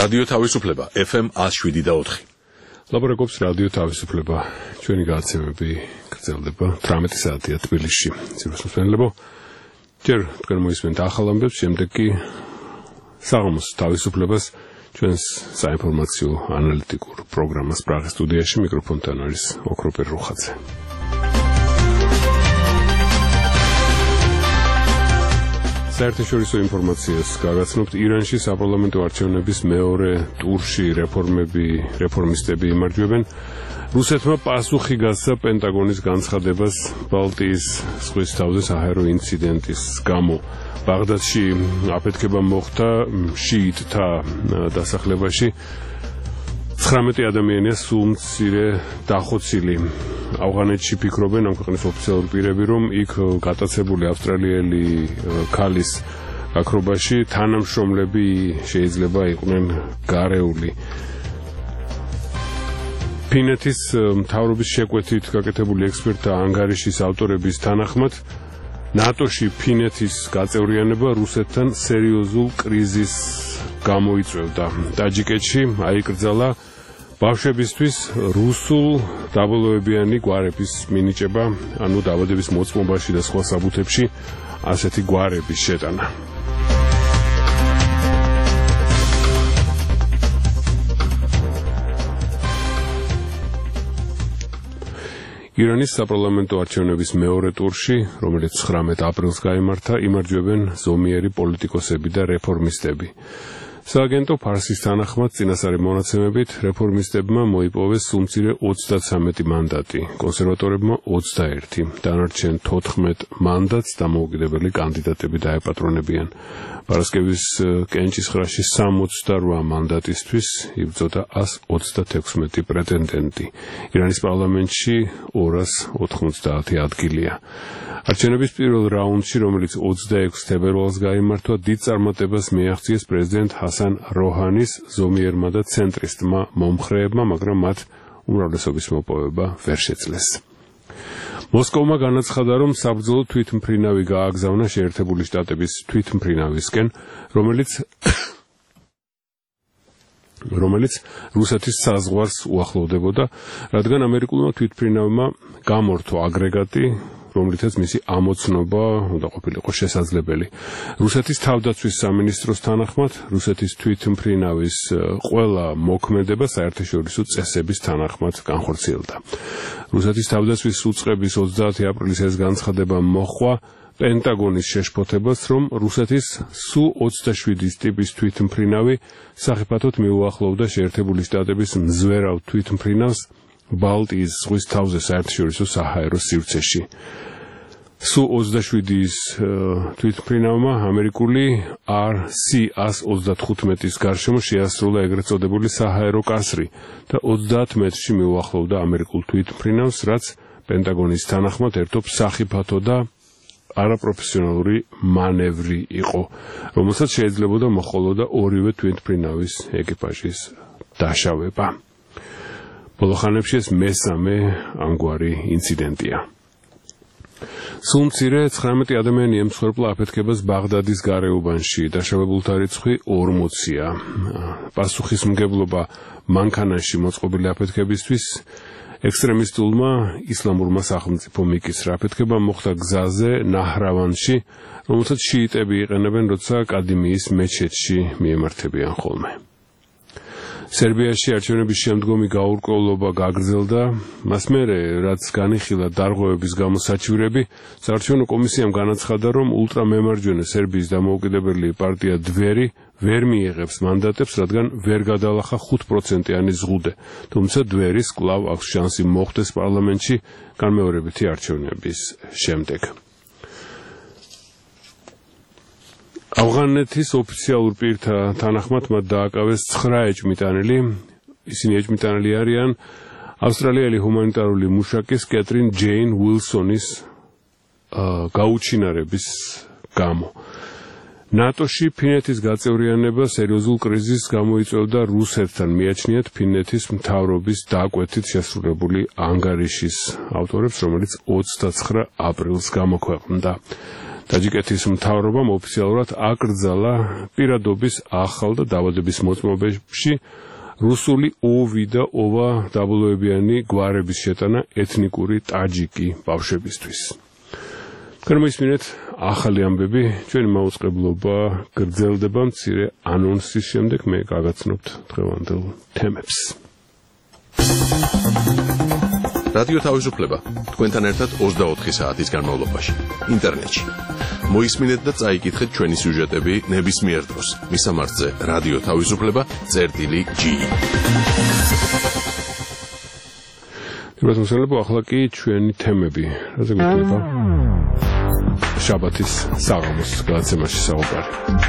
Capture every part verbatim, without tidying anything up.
რადიო თავისუფლება ეფ ემ one oh seven და four. ლაპარაკობს რადიო თავისუფლება. ჩვენი გადაცემები გრძელდება თვრამეტი საათია თბილისში. ძიროს მსმენელებო, ჯერ თქვენ მოისმენთ ახალ ამბებს, შემდეგ კი საღამოს თავისუფლებას ჩვენს საინფორმაციო ანალიტიკურ პროგრამას პრაღის სტუდიაში მიკროფონთან არის ოქროპერ რუხაძე. საერთაშორისო ინფორმაციას გაგაცნობთ. ირანში საპარლამენტო არჩევნების მეორე ტურში რეფორმები რეფორმისტები იმარჯვებენ. რუსეთმა პასუხი გასცა პენტაგონის განცხადებას ბალტიის ზღვის თავზე საჰაერო ინციდენტის გამო. ბაღდადში აფეთქება მოხდა შიიტთა დასახლებაში. ცხრამეტი ადამიანია სულ მცირე დახოცილი. ავღანეთში ფიქრობენ ამ ქვეყნის ოფიციალური პირები, რომ იქ გატაცებული ავსტრალიელი ქალის გაქრობაში თანამშრომლები შეიძლება იყვნენ გარეული. ფინეთის მთავრობის შეკვეთით გაკეთებული ექსპერტთა ანგარიშის ავტორების თანახმად, ნატოში ფინეთის გაწევრიანება რუსეთთან სერიოზულ კრიზისს გამოიწვევდა. ტაჯიკეთში აიკრძალა ბავშვებისთვის რუსულ დაბოლოებიანი გვარების მინიჭება, ანუ დაბადების მოწმობაში და სხვა საბუთებში ასეთი გვარების შეტანა. ირანის საპარლამენტო არჩევნების მეორე ტურში, რომელიც ცხრამეტ აპრილს გაიმართა, იმარჯვებენ ზომიერი პოლიტიკოსები და რეფორმისტები. სააგენტო ფარსის თანახმად წინასწარი მონაცემებით რეფორმისტებმა მოიპოვეს სულმცირე ოცდათვრამეტი მანდატი, კონსერვატორებმა ოცდაერთი, დანარჩენ თოთხმეტ მანდატს დამოუკიდებელი კანდიდატები დაეპატრონებიან. პარასკევის კენჭისყრაში სამოცდარვა მანდატისთვის იბრძოდა ას ოცდათექვსმეტი პრეტენდენტი. ირანის პარლამენტში ორას ოთხმოცდაათი ადგილია. არჩევნების პირველ რაუნდში, რომელიც ოცდაექვსი თებერვალს გაიმართვა, დიდ წარმატებას მიაღწიეს პრეზიდენტ ჰასან როჰანის ზომიერმა და ცენტრისტმა მომხრეებმა, მაგრამ მათ უმრავლესობის მოპოვება ვერ შეძლეს. მოსკოვმა განაცხადა, რომ საბრძოლო თვითმფრინავი გააგზავნა შეერთებული შტატების თვითმფრინავისკენ, რომელიც რომელიც რუსეთის საზღვარს უახლოვდებოდა, რადგან ამერიკულმა თვითმფრინავმა გამორთო აგრეგატი, რომლითაც მისი ამოცნობა უნდა ყოფილიყო შესაძლებელი. რუსეთის თავდაცვის სამინისტროს თანახმად, რუსეთის თვითმფრინავის ყველა მოქმედება საერთაშორისო წესების თანახმად განხორციელდა. რუსეთის თავდაცვის უწყების ოცდაათი აპრილის ეს განცხადება მოჰყვა პენტაგონის შეშფოთებას, რომ რუსეთის სუ ოცდაშვიდი ტიპის თვითმფრინავი სახიფათოდ მიუახლოვდა შეერთებული შტატების მზვერავ თვითმფრინავს ბალტიის ზღვის თავზე საერთაშორისო საჰაერო სივრცეში. სუ ოცდაშვიდის თვითმფრინავმა ამერიკული არ სი ას ოცდათხუთმეტის გარშემო შეასრულა ეგრეთ წოდებული საჰაერო კასრი და ოცდაათ მეტრში მიუახლოვდა ამერიკულ თვითმფრინავს, რაც პენტაგონის თანახმად ერთობ სახიფათო და არაპროფესიონალური მანევრი იყო, რომელსაც შეიძლებოდა მოჰყოლოდა ორივე თვითმფრინავის ეკიპაჟის დაშავება. ბოლო ხანებში ეს მესამე ამგვარი ინციდენტია. სულ მცირე ცხრამეტი ადამიანი ემსხვერპლა აფეთქებას ბაღდადის გარეუბანში, დაშავებულთა რიცხვი ორმოცია. პასუხისმგებლობა მანქანაში მოწყობილი აფეთქებისთვის ექსტრემისტულმა ისლამურმა სახელმწიფომ მიკისრა. აფეთქება მოხდა გზაზე ნაჰრავანში, რომელსაც შიიტები იყენებენ, როცა კადიმიის მეჩეთში მიემართებიან ხოლმე. სერბიაში არჩევნების შემდგომი გაურკვევლობა გაგრძელდა, მას მერე, რაც განიხილა დარღვევების გამო საჩივრები, საარჩევნო კომისიამ განაცხადა, რომ ულტრამემარჯვენე სერბიის დამოუკიდებელი პარტია დვერი ვერ მიიღებს მანდატებს, რადგან ვერ გადალახა ხუთ პროცენტიანი ზღუდე, თუმცა დვერის კვლავ აქვს შანსი მოხვდეს პარლამენტში განმეორებითი არჩევნების შემდეგ. ავღანეთის ოფიციალურ პირთა თანახმად მათ დააკავეს ცხრა ეჭმიტანილი. ისინი ეჭმიტანილი არიან ავსტრალიელი ჰუმანიტარული მუშაკის კეტრინ ჯეინ უილსონის გაუჩინარების გამო. ნატოში ფინეთის გაწევრიანება სერიოზულ კრიზისს გამოიწვევდა რუსეთთან, მიაჩნიათ ფინეთის მთავრობის დაკვეთით შესრულებული ანგარიშის ავტორებს, რომელიც ოცდაცხრა აპრილს გამოქვეყნდა. ტაჯიკეთის მთავრობამ ოფიციალურად აკრძალა პირადობის ახალ და დაავადების მოწმობებში რუსული ოვი და ოვა დაბლოებიანი გვარების შეტანა ეთნიკური ტაჯიკი ბავშვებისთვის. Გამოისმინეთ ახალი ამბები, ჩვენი მაუწყებლობა გრძელდება მცირე ანონსის შემდეგ მე გაგაცნობთ დღევანდელ თემებს. რადიო თავისუფლება თქვენთან ერთად ოცდაოთხი საათის განმავლობაში ინტერნეტში. მოისმინეთ და წაიკითხეთ ჩვენი სიუჟეტები ნებისმიერ დროს. მისამართზე რადიო თავისუფლება წერტილი ჯი. პირველად ახლა კი ჩვენი თემები. რაზე გვექნება? შაბათის საღამოს გადაცემაში საუბარი.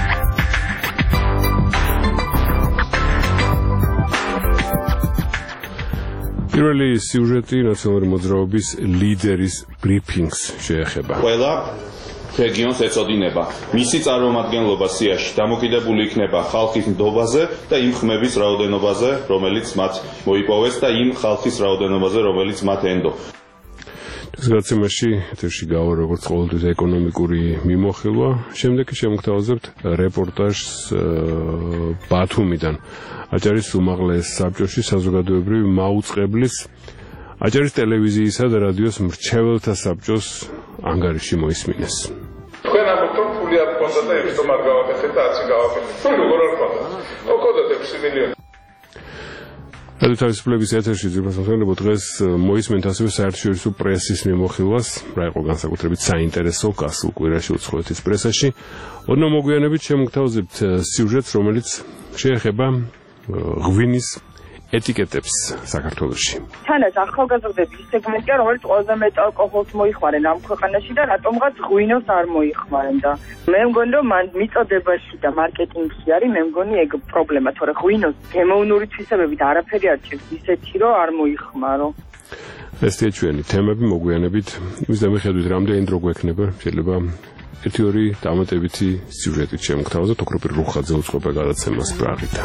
პირველი სიუჟეტი ნაციონალური მოძრაობის ლიდერის ბრიფინგს შეეხება. ყველა რეგიონს ეწოდინება მისი წარმომადგენლობა სიაში დამოკიდებული იქნება ხალხის ნდობაზე და იმ ხმების რაოდენობაზე, რომელიც მათ მოიპოვეს და იმ ხალხის რაოდენობაზე, რომელიც მათ ენდო. ეს გადაცემაში ეთერში გავა როგორც ყოველთვის ეკონომიკური მიმოხილვა. შემდეგ კი შემოგთავაზებთ რეპორტაჟს ბათუმიდან. აჭარის უმაღლეს საბჭოში საზოგადოებრივი მაუწყებლის აჭარის ტელევიზიისა და რადიოს მრჩეველთა საბჭოს ანგარიში მოისმინეს. თქვენ ამბობთ რომ ფული არ გქონდა და ეხლა არ გავაკეთეთ და არც გავაკეთეთ. ფული როგორ არ გქონდა? ოქონდათ ექვსი მილიონი. რადიო თავისუფლების ეთერში ძირფასმხელებო დღეს მოისმენთ ასევე საერთაშორისო პრესის მიმოხილვას, რა იყო განსაკუთრებით საინტერესო გასულ კვირაში უცხოეთის პრესაში. ოდნავ მოგვიანებით შემოგთავაზებთ სიუჟეტს, რომელიც შეეხება ღვინის ეტიკეტებს საქართველოში. თანაც ახალგაზრდების სეგმენტია, რომელიც ყველაზე მეტ ალკოჰოლს მოიხმარენ ამ ქვეყანაში და რატომღაც ღვინოს არ მოიხმარენ და მე მგონი რომ მან მიწოდებაში და მარკეტინგში არის, მე მგონი ეგ პრობლემა, თორე ღვინოს გემოვნური თვისებებით არაფერი არ ჭირს ისეთი რომ არ მოიხმარო. ესეა ჩვენი თემები მოგვიანებით, იმის დამიხედვით რამდენი დრო გვექნება, შეიძლება ერთი ორი დამატებითი სიუჟეტით შემოგთავაზოთ ოქროპირ რუხაძე უწყობა გადაცემას პრაღიდან.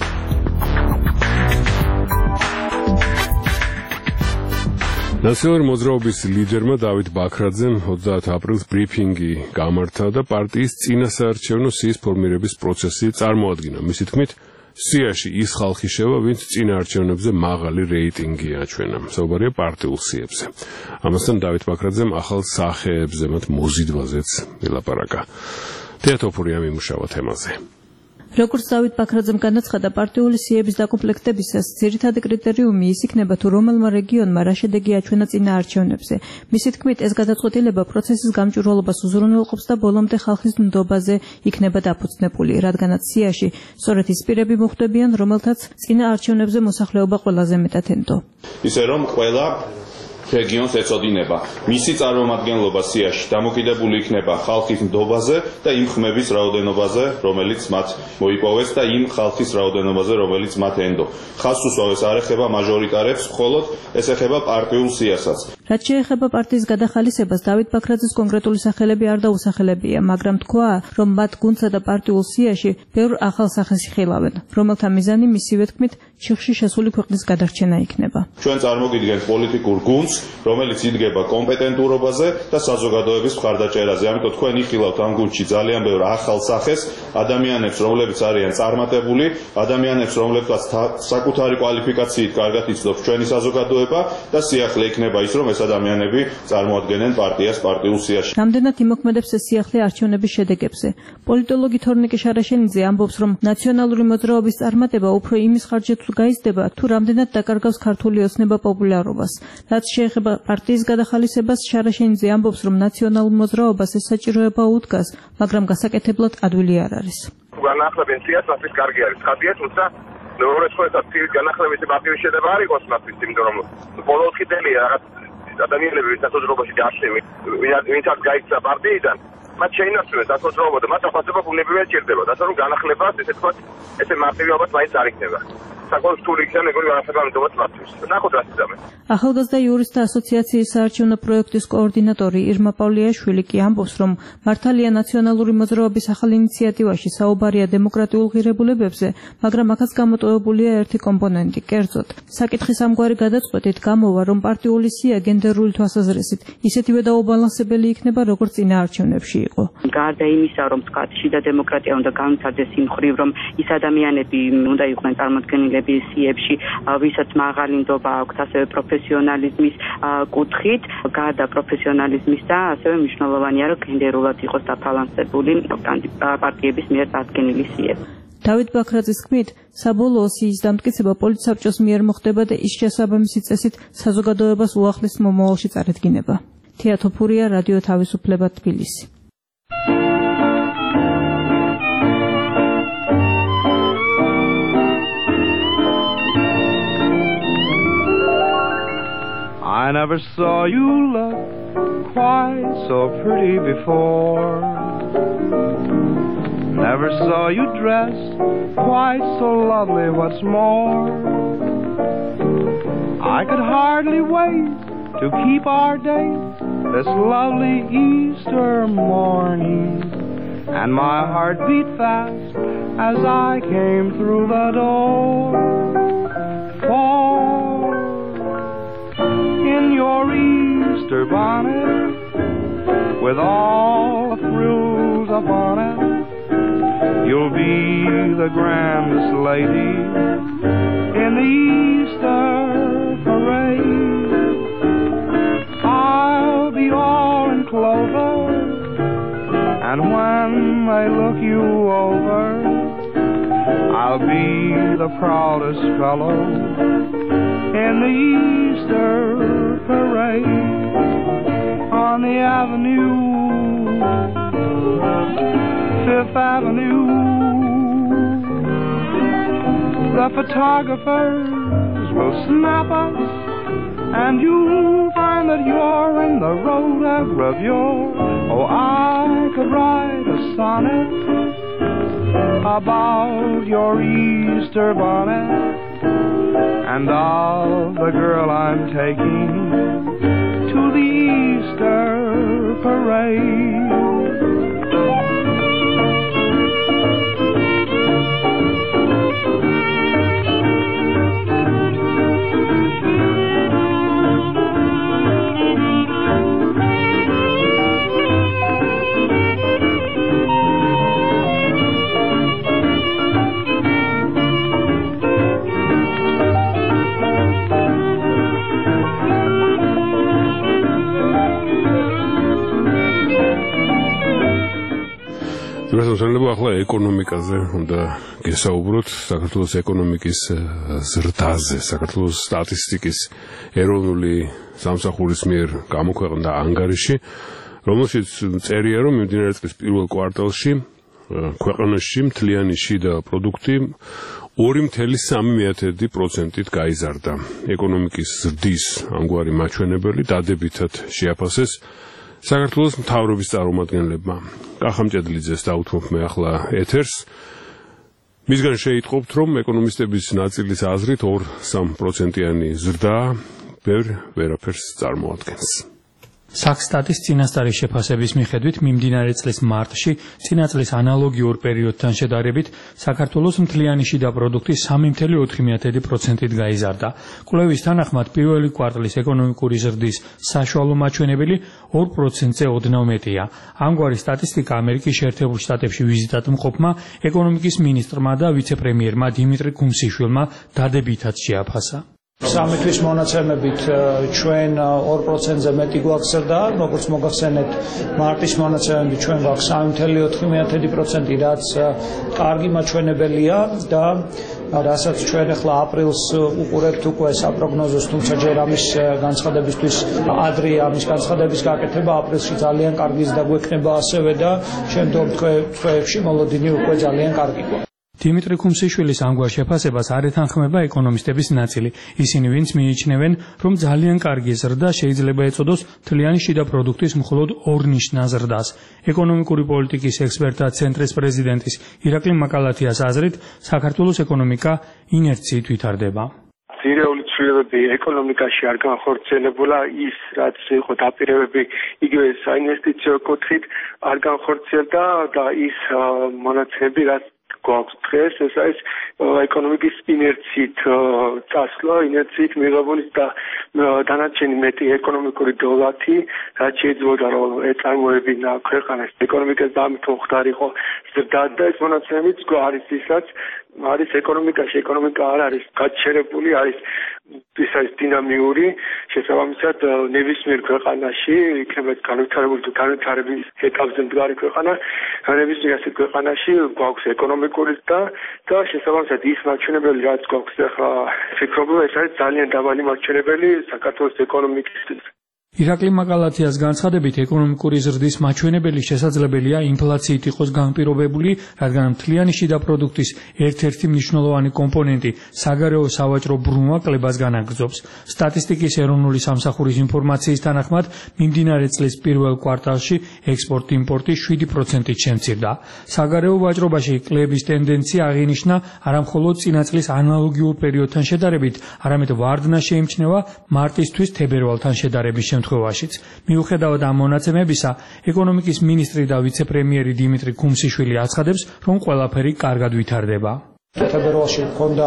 ნაციონალური მოძრაობის ლიდერმა დავით ბაქრაძემ ოცდაათი აპრილს ბრიფინგი გამართა და პარტიის წინასაარჩევნო სიის ფორმირების პროცესი წარმოადგინა. მისი თქმით, სიაში ის ხალხი შევა, ვინც წინა არჩევნებზე მაღალი რეიტინგი აჩვენა. საუბარია პარტიულ სიებზე. ამასთან დავით ბაქრაძემ ახალ სახეებზე, მათ მოზიდვაზეც ელაპარაკა. თეატოფური ამიმუშავა თემაზე. როგორც დავით ბაქრაძემ განაცხადა, პარტიული სიების დაკომპლექტებისას ძირითადი კრიტერიუმი ის იქნება, თუ რომელმა რეგიონმა რა შედეგი აჩვენა წინა არჩევნებზე. მისი თქმით, ეს გადაწყვეტილება პროცესის გამჭვირვალობას უზრუნველყოფს და ბოლომდე ხალხის ნდობაზე იქნება დაფუძნებული, რადგანაც სიაში სწორედ ის პირები მოხვდებიან, რომელთაც წინა არჩევნებზე მოსახლეობა ყველაზე მეტად ენდო. ისე რომ ყველა რეგიონს ეწოდინება მისი წარმომადგენლობა სიაში დამოკიდებული იქნება ხალხის ნდობაზე და იმ ხმების რაოდენობაზე, რომელიც მათ მოიპოვეს და იმ ხალხის რაოდენობაზე, რომელიც მათ ენდო. ხაზს უსვამს არ ეხება მაჟორიტარებს, მხოლოდ ეს ეხება პარტიულ სიასაც. რაც შეეხება პარტიის გადახალისებას, დავით ბაქრაძის კონკრეტული სახელები არ დაუსახელებია, მაგრამ თქვა, რომ მათ გუნდსა და პარტიულ სიაში ბევრ ახალ სახეს იხილავენ, რომელთა მიზანი მისივე თქმით ჩიხში შესული ქვეყნის გადარჩენა იქნება. ჩვენ წარმოგიდგენთ პოლიტიკურ გუნდს, რომელიც იდგება კომპეტენტურობაზე და საზოგადოების მხარდაჭერაზე. ამიტომ თქვენ იხილავთ ამ გუნდში ძალიან ბევრ ახალ სახეს, ადამიანებს, რომლებიც არიან წარმატებული, ადამიანებს, რომლებსაც საკუთარი კვალიფიკაციით კარგად იცნობს ჩვენი საზოგადოება და სიახლე იქნება ის, რომ ეს ადამიანები წარმოადგენენ პარტიას პარტიულ სიაში. რამდენად იმოქმედებს ეს სიახლე არჩევნების შედეგებზე? პოლიტოლოგი თორნიკე შარაშენიძე ამბობს, რომ ნაციონალური მოძრაობის წარმატება უფრო იმის ხარჯზე გაიზრდება, თუ რამდენად დაკარგავს ქართული ოცნება პოპულარობას. რაც შეეხება პარტიის გადახალისებას, შარაშენიძე ამბობს, რომ ნაციონალურ მოძრაობას ეს საჭიროება უდგას, მაგრამ გასაკეთებლად ადვილი არ არის. განახლებენ სიას, მათთვის კარგი არის ხადია, თუმცა როგორც ხოესაც სიის განახლებების პარტიის შედება არ იყოს მათთვის, იმიტომ რომ ბოლოს ხიდელია რაღაც ადამიანები, ვინც მოძრაობაში დაშლები, ვინცაც გაიქცა პარტიიდან, მათ შეინარჩუნეს ასოციაციობა და მათ ახალწება ბუნებრივად ჭირდებათ, ასე რომ განახლებას, ესე ვთქვათ, ესე მარტივი ალბათ მაინც არ იქნება. საკმაოდ რთული იქნება მეგონი განსაკუთრებულად მათთვის. ნახოთ რა თქმა უნდა. ახალგაზრდა იურისტთა ასოციაციის საარჩევნო პროექტის კოორდინატორი ირმა პავლიაშვილი კი ამბობს, რომ მართალია ნაციონალური მოძრაობის ახალ ინიციატივაში საუბარია დემოკრატიულ ღირებულებებზე, მაგრამ აქაც გამოტოვებულია ერთი კომპონენტი, კერძოდ. საკითხის ამგვარი გადაწყვეტით გამოვა, რომ პარტიული სია გენდერული თვალსაზრისით ისეთივე დაუბალანსებელი იქნება, როგორც წინა არჩევნებში იყო. გარდა იმისა, რომ ვთქვათ, შიდა დემოკრატია უნდა განვითარდეს იმ მხრივ, რომ ის ადამიანები უნდა იყვნენ წარმოდგენილები სიებში, ვისაც მაღალი ნდობა აქვთ ასევე პროფესიონალიზმის კუთხით, გარდა პროფესიონალიზმის და ასევე მნიშვნელოვანია, რომ გენდერულად იყოს დაბალანსებული პარტიების მიერ წარდგენილი სიები. დავით ბაქრაძის თქმით, საბოლოო სიის დამტკიცება პოლიტსაბჭოს მიერ მოხდება და ის შესაბამისი წესით საზოგადოებას უახლის მომავალში წარედგინება. თეა თოფურია, რადიო თავისუფლება, თბილისი. I never saw you look quite so pretty before. Never saw you dress quite so lovely, what's more. I could hardly wait to keep our date this lovely Easter morning. And my heart beat fast as I came through the door. For in your Easter bonnet, with all the frills upon it, you'll be the grandest lady in the Easter parade. I'll be all in clover, and when they look you over, I'll be the proudest fellow in the Easter parade. On the avenue, Fifth Avenue, the photographers will snap us, and you'll find that you're in the rotogravure. Oh, I could write a sonnet about your Easter bonnet and of the girl I'm taking to the Easter parade. შესაძლოა ახლა ეკონომიკაზე უნდა გესაუბროთ, საქართველოს ეკონომიკის ზრდაზე, საქართველოს სტატისტიკის ეროვნული სამსახურის მიერ გამოქვეყნდა ანგარიში, რომელშიც წერია, რომ მიმდინარე წლის პირველ კვარტალში ქვეყანაში მთლიანი შიდა პროდუქტი ორი წუთი სამი პროცენტით გაიზარდა. ეკონომიკის ზრდის ამგვარი მაჩვენებელი დადებითად შეაფასეს საქართველოს მთავრობის წარმომადგენლებმა. კახამჭედლიძეს დაუთმობ მე ახლა ეთერს. მისგან შეიტყობთ, რომ ეკონომისტების ნაწილის აზრით ორ სამ პროცენტიანი ზრდა ბევრ ვერაფერს წარმოადგენს. Საქსტატის წინასწარი შეფასების მიხედვით მიმდინარე წლის მარტში წინა წლის ანალოგიურ პერიოდთან შედარებით საქართველოს მთლიანი შიდა პროდუქტი სამი წუთი ოთხი პროცენტით გაიზარდა. კვლევის თანახმად პირველი კვარტალის ეკონომიკური ზრდის საშუალო მაჩვენებელი ორ პროცენტზე ოდნავ მეტია. ამგვარი სტატისტიკა ამერიკის შეერთებულ შტატებში ვიზიტად მყოფმა ეკონომიკის მინისტრმა და ვიცე-პრემიერმა დიმიტრი კუმსიშვილმა დადებითად შეაფასა. სამი თვის მონაცემებით ჩვენ ორ პროცენტზე მეტი გვაქვს ზრდა, როგორც მოგახსენეთ, მარტის მონაცემებით ჩვენ გვაქვს სამი წუთი ოთხი პროცენტი, რაც კარგი მაჩვენებელია და რასაც ჩვენ ახლა აპრილს უყურებთ უკვე საპროგნოზოს, თუმცა ჯერ ამის განცხადებისთვის ადრეა ამის განცხადების გაკეთება, აპრილში ძალიან კარგი ზრდა გვექნება ასევე და შემდგომ თვეებში მოლოდინი უკვე ძალიან კარგი გვაქვს. დიმიტრი ქუმსიშვილის ამგვარ შეფასებას არ ეთანხმება ეკონომისტების ნაწილი. ისინი, ვინც მიიჩნევენ, რომ ძალიან კარგი ზრდა შეიძლება ეწოდოს მთლიანი შიდა პროდუქტის მხოლოდ ორნიშნა ზრდას. ეკონომიკური პოლიტიკის ექსპერტთა ცენტრის პრეზიდენტის ირაკლი მაკალათიას აზრით, საქართველოს ეკონომიკა ინერციით ვითარდება. ძირეული ცვლილებები ეკონომიკაში არ განხორციელებულა, ის რაც იყო დაპირებები იგივე საინვესტიციო კუთხით არ განხორციელდა და ის მონაცემები რაც გვაქვს დღეს, ეს არის ეკონომიკის ინერციით წასვლა, ინერციით მიღებული და დანარჩენი მეტი ეკონომიკური დოლარი, რაც შეიძლება რომ ეწარმოებინა ქვეყანას ეკონომიკას დამთო ხდარიყო ზრდა და ეს მონაცემებიც არის ისაც არის ეკონომიკაში, ეკონომიკა არ არის გაჩერებული, არის ის არის დინამიური, შესაბამისად ნებისმიერ ქვეყანაში, იქნება განვითარებული თუ განვითარების ეტაპზე მდგარი ქვეყანა, ნებისმიერ ასეთ ქვეყანაში გვაქვს ეკონომიკური და და შესაბამისად ის მაჩვენებელი, რაც გვაქვს ახლა ფიქრობ, ეს არის ძალიან დაბალი მაჩვენებელი საქართველოს ეკონომიკისთვის. ირაკლი მაკალათიას განცხადებით, ეკონომიკური ზრდის მაჩვენებელი შესაძლებელია ინფლაციით იყოს განპირობებული, რადგან მთლიანი შიდა პროდუქტის ერთ-ერთი მნიშვნელოვანი კომპონენტი საგარეო სავაჭრო ბრუნვა კლებას განაგრძობს. სტატისტიკის ეროვნული სამსახურის ინფორმაციის თანახმად, მიმდინარე წლის პირველ კვარტალში ექსპორტ-იმპორტი შვიდი პროცენტით შემცირდა. საგარეო ვაჭრობაში კლების ტენდენცია აღინიშნა არა მხოლოდ წინა წლის ანალოგიურ პერიოდთან შედარებით, არამედ ვარდნა შეიმჩნევა მარტისთვის თებერვალთან შედარების შემთხვევაშიც. მიუხედავად ამ მონაცემებისა, ეკონომიკის მინისტრი და ვიცე-პრემიერი დიმიტრი ქუმსიშვილი აცხადებს, რომ ყველაფერი კარგად ვითარდება. თებერვალში ჰქონდა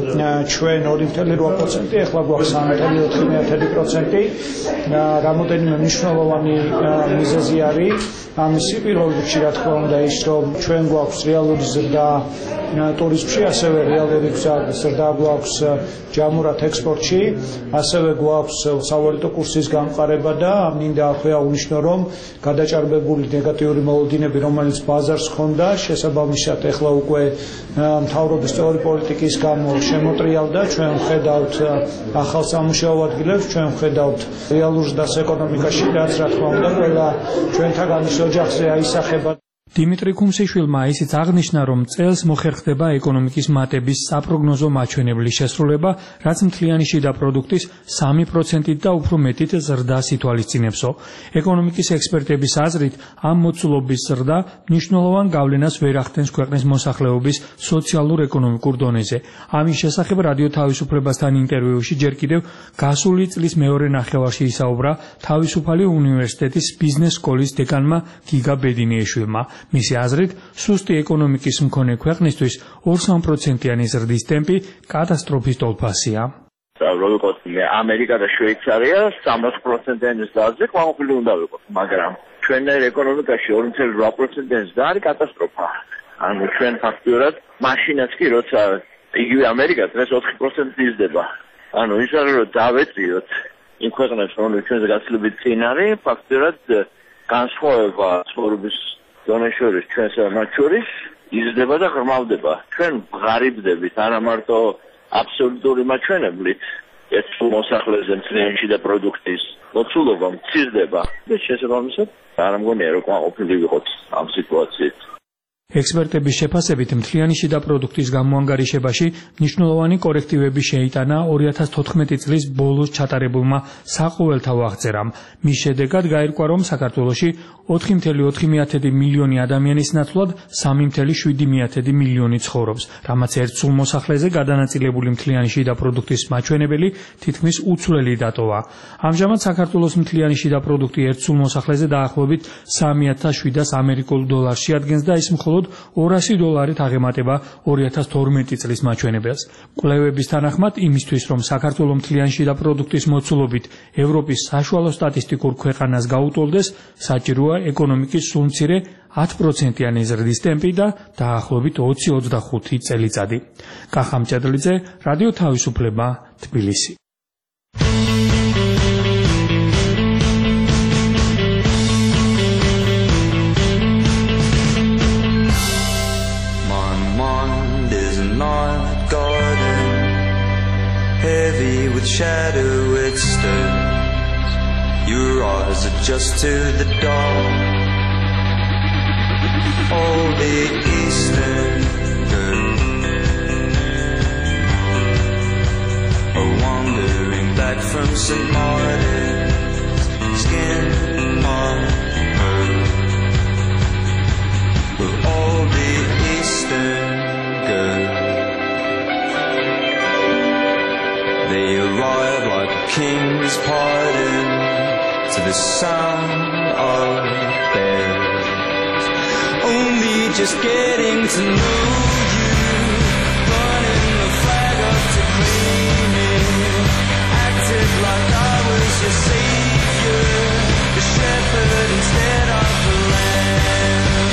ჩვენ ორი წუთი რვა პროცენტი, ახლა გვაქვს სამი წუთი ოთხი პროცენტი. რამოდენიმე მნიშვნელოვანი მიზეზი არის ამისი. პირველ რიგში რა თქმა უნდა ის, რომ ჩვენ გვაქვს რეალური ზრდა ტურიზმში, ასევე რეალური ზრდა გვაქვს ჯამურად ექსპორტში, ასევე გვაქვს სავალუტო კურსის გამყარება და მინდა ახლა აღნიშნო, რომ გადაჭარბებული ნეგატიური მოლოდინები, რომელიც ბაზარს ჰქონდა, შესაბამისად ახლა უკვე მთავრობის სწორი პოლიტიკის გამო შემოტრიალდა. ჩვენ ვხედავთ ახალ სამუშაო ადგილებს, ჩვენ ვხედავთ რეალურ ზრდას ეკონომიკაში, რაც რა თქმა უნდა ყველა ჩვენთაგანის ოჯახზე აისახება. დიმიტრი ქუმსიშვილმა ისიც აღნიშნა, რომ წელს მოხერხდება ეკონომიკის მატების საპროგნოზო მაჩვენებლის შესრულება, რაც მთლიანი შიდა პროდუქტის სამი პროცენტით და უფრო მეტით ზრდას ითვალისწინებსო. ეკონომიკის ექსპერტების აზრით, ამ მოცულობის ზრდა მნიშვნელოვან გავლენას ვერ ახდენს ქვეყნის მოსახლეობის სოციალურ-ეკონომიკურ დონეზე. ამის შესახებ რადიო თავისუფლებასთან ინტერვიუში ჯერ კიდევ გასული წლის მეორე ნახევარში ისაუბრა თავისუფალი უნივერსიტეტის ბიზნეს სკოლის დეკანმა გიგა ბედინიეშვილმა. მისი აზრით, სუსტი ეკონომიკის მქონე ქვეყნისთვის ორი სამ პროცენტიანი ზრდის ტემპი კატასტროფის ტოლფასია. ვიყოთ ამერიკა და შვეიცარია სამოცი პროცენტიანი ზრდაზე ყვავილ უნდა ვიყოთ, მაგრამ ჩვენერ ეკონომიკაში ორი წუთი რვა პროცენტიანი ზრდა არის კატასტროფა. ანუ ჩვენ ფაქტიურად მაშინაც კი როცა იგივე ამერიკა დღეს ოთხი პროცენტი იზრდება. ანუ ის არის რომ დავეწიოთ იმ ქვეყნებს, რომლებიც ჩვენზე გაცილებით წინ არის, ფაქტიურად განსხვავება ცხოვრების დონეს შორის ჩვენს მათ შორის იზრდება და ღრმავდება. ჩვენ ღარიბდებით არა მარტო აბსოლუტური მაჩვენებლით, ეს მოსახლეზე მთლიანი შიდა პროდუქტის მოცულობა მცირდება და შესაბამისად არ მგონია რომ ყოფილი ვიყოთ ამ სიტუაციით. ექსპერტების შეფასებით, მთლიანი შიდა პროდუქტის გამოანგარიშებაში მნიშვნელოვანი კორექტივები შეიტანა ორი ათას თოთხმეტი წლის ბოლოს ჩატარებულმა საყოველთაო აღწერამ. მის შედეგად გაირკვა, რომ საქართველოში ოთხი წუთი ოთხი მილიონი ადამიანის ნაცვლად სამი წუთი შვიდი მილიონი ცხოვრობს, რამაც ერთ სულ მოსახლეზე გადანაწილებული მთლიანი შიდა პროდუქტის მაჩვენებელი თითქმის უცვლელი დატოვა. ამჟამად საქართველოს მთლიანი შიდა პროდუქტი ერთ სულ მოსახლეზე დაახლოებით სამი ათას შვიდას ამერიკულ დოლარში ადგენს და ის მხოლოდ ორასი დოლარით აღემატება ორი ათას თორმეტი წლის მაჩვენებელს. კვლევების თანახმად, იმისთვის, რომ საქართველოს მთლიანი შიდა პროდუქტის მოცულობით ევროპის საშუალო სტატისტიკურ ქვეყანას გაუტოლდეს, საჭიროა ეკონომიკის სულმცირე ათი პროცენტიანი ზრდის ტემპი და დაახლოებით ოცი ოცდახუთი წელიწადი. კახა მჭედლიძე, რადიო თავისუფლება, თბილისი. Heavy with shadow it stirs. Your eyes adjust to the dawn. All the eastern girl are wandering back from Saint Martin's, skin on her will all be Eastern girls. They arrive like a king's pardon to the sound of bells. Only just getting to know you, burning the flag up to claim it. Acted like I was your savior, the shepherd instead of the lamb.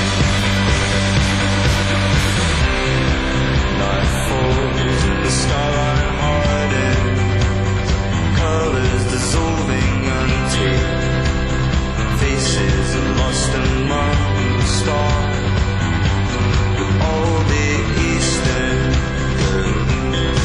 Night falls and the starlight hardens, colors dissolving until faces are lost among the stars. With all the Eastern girls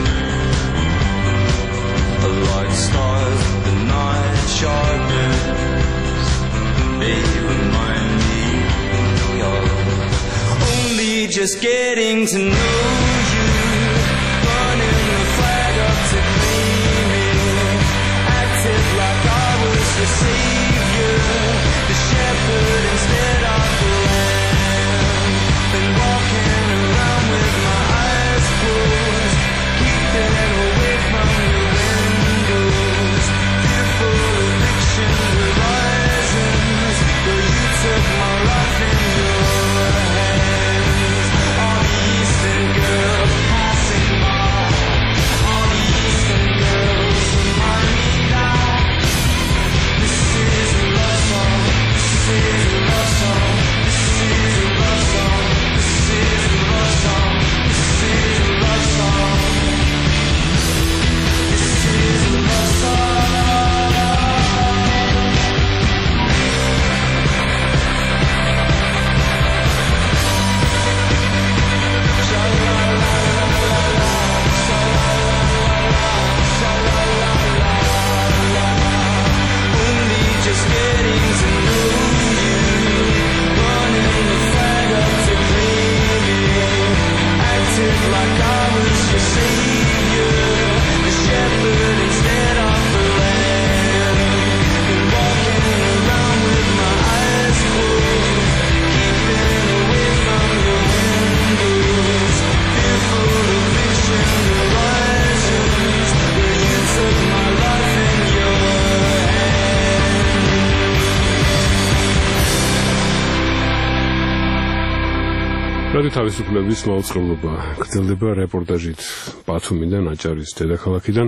are like stars the night sharpens. They remind me of only just getting to know you, burning the flag up to claim it. Acted like I was your savior, the shepherd instead of the lamb. Been walking around with my eyes closed, keeping away from the windows. Fearful eviction horizons, where you took my life in your hands. All the Eastern girls passing by, all the Eastern girls remind me that this is a love song, this is a love song, this is a love song, this is a love song, this is a love song, this is a love song. Only just getting to know you, burning the flag up to claim it. Acted like I was your savior, the shepherd instead of the lamb. Been walking around with my eyes closed, keeping away from the windows. Fearful of vision horizons, where you took my life in your რადიო თავისუფლების მაუწყებლობა გრძელდება რეპორტაჟით ბათუმიდან, აჭარის დედაქალაქიდან.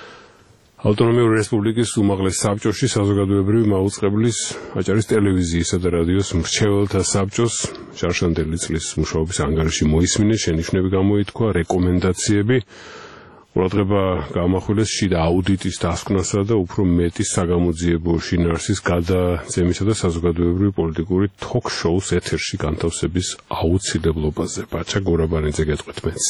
ავტონომიური რესპუბლიკის უმაღლეს საბჭოში საზოგადოებრივი მაუწყებლის აჭარის ტელევიზიისა და რადიოს მრჩეველთა საბჭოს შარშანდელი წლის მუშაობის ანგარიში მოისმინეს, შენიშვნები გამოითქვა, რეკომენდაციები. ყურადღება გამახვილეს შიდა აუდიტის დასკვნასა და უფრო მეტი საგამოძიებო შინაარსის გადაცემისა და საზოგადოებრივი პოლიტიკური თოქ-შოუს ეთერში განთავსების აუცილებლობაზე. ბაჩა გორაბანიძე გეტყვით მეც.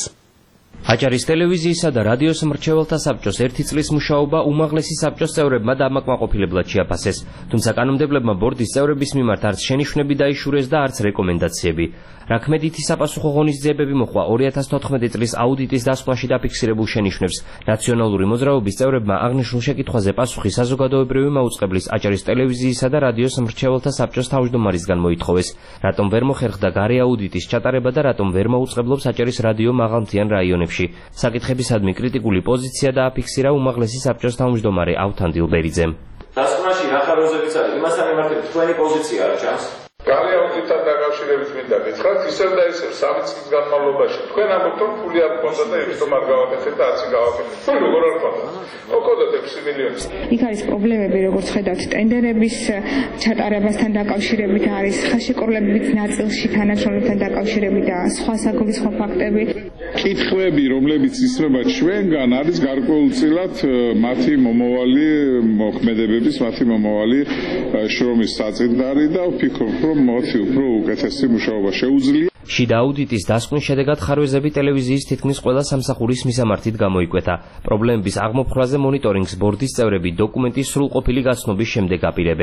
აჭარის ტელევიზიისა და რადიოს მრჩეველთა საბჭოს ერთი წლის მუშაობა უმაღლესი საბჭოს წევრებმა დამაკმაყოფილებლად შეაფასეს, თუმცა კანონმდებლებმა ბორდის წევრების მიმართ არც შენიშვნები დაიშურეს და არც რეკომენდაციები. რაქმედითი საპასუხო ღონისძიებები მოჰყვა ორი ათას თოთხმეტი წლის აუდიტის დასკვნაში დაფიქსირებულ შენიშვნებს. ნაციონალური მოძრაობის წევრებმა აღნიშნულ შეკითხვაზე პასუხი საზოგადოებრივი მაუწყებლის აჭარის ტელევიზიისა და რადიოს მრჩეველთა საბჭოს თავმჯდომარისგან მოითხოვეს. რატომ ვერ მოხერხდა გარე აუდიტის ჩატარება და რატომ ვერ მოუწყებლობს აჭარის რადიო მაღალმთიან რაიონებში. საკითხებისადმი კრიტიკული პოზიცია დააფიქსირა უმაღლესი საბჭოს თავმჯდომარე ავთან დილბერიძემ. დასკვნაში რა ხაროზებიც არის, იმასთან მიმართებით თქვენი პოზიცია რა ჩანს? გარე აუდიტთან დაკავშირებით მინდა გითხრათ, ისევ და ისევ სამი წლის განმავლობაში თქვენ ამბობთ, რომ ფული არ გქონდა და იმიტომ არ გავაკეთეთ და არც გავაკეთეთ. ფული როგორ არ გქონდა? ოქონდათ ექვსი მილიონი. იქ არის პრობლემები, როგორც ხედავთ, ტენდერების ჩატარებასთან დაკავშირებით არის ხელშეკრულებით ნაწილში თანაშრომლებთან დაკავშირებით და სხვა საგულისხმო ფაქტები. კითხვები, რომლებიც ისმება ჩვენგან, არის გარკვეულწილად მათი მომავალი მოქმედებების, მათი მომავალი შრომის საწინდარი და ვფიქრობ, რომ მათი უფრო უკეთესი მუშაობა შეუძლია. შიდა აუდიტის დასკვნის შედეგად ხარვეზები ტელევიზიის თითქმის ყველა სამსახურის მისამართით გამოიკვეთა. პრობლემების აღმოფხვრაზე მონიტორინგს ბორდის წევრები დოკუმენტის სრულყოფილი გაცნობის შემდეგ აპირებენ.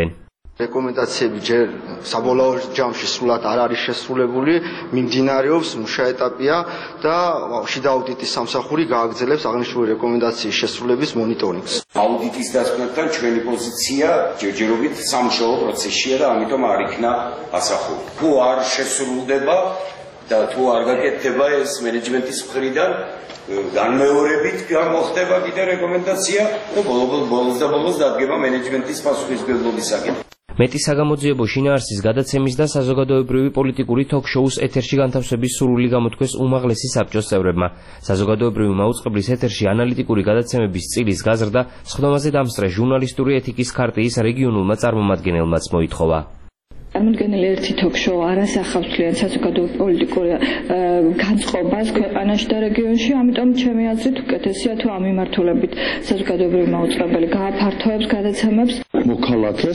რეკომენდაციები ჯერ საბოლოო ჯამში სრულად არ არის შესრულებული, მიმდინარეობს, მუშა ეტაპია და შიდა აუდიტის სამსახური გააგრძელებს აღნიშნული რეკომენდაციის შესრულების მონიტორინგს. აუდიტის დასკვნებთან ჩვენი პოზიცია ჯერჯერობით სამუშაო პროცესშია და ამიტომ არ იქნა ასახული. თუ არ შესრულდება და თუ არ გაკეთდება ეს მენეჯმენტის მხრიდან განმეორებით გამოხდება კიდე რეკომენდაცია და ბოლოს და ბოლოს დადგება მენეჯმენტის პასუხისმგებლობის საკითხი. მეტი საგამოძიებო შინაარსის გადაცემის და საზოგადოებრივი პოლიტიკური თოქ-შოუს ეთერში განთავსების სურვილი გამოთქვეს უმაღლესი საბჭოს წევრებმა. საზოგადოებრივი მაუწყებლის ეთერში ანალიტიკური გადაცემების წილის გაზრდა სხდომაზე დამსწრე ჟურნალისტური ეთიკის ქარტიის რეგიონულმა წარმომადგენელმაც მოითხოვა. წარმოდგენილი ერთი თოქ-შოუ არ ასახავს ძალიან საზოგადოებრივ პოლიტიკურ განწყობას ქვეყანაში და რეგიონში, ამიტომ ჩემი აზრით უკეთესია თუ ამ მიმართულებით საზოგადოებრივი მაუწყებელი გააფართოებს გადაცემებს. მოქალაქეს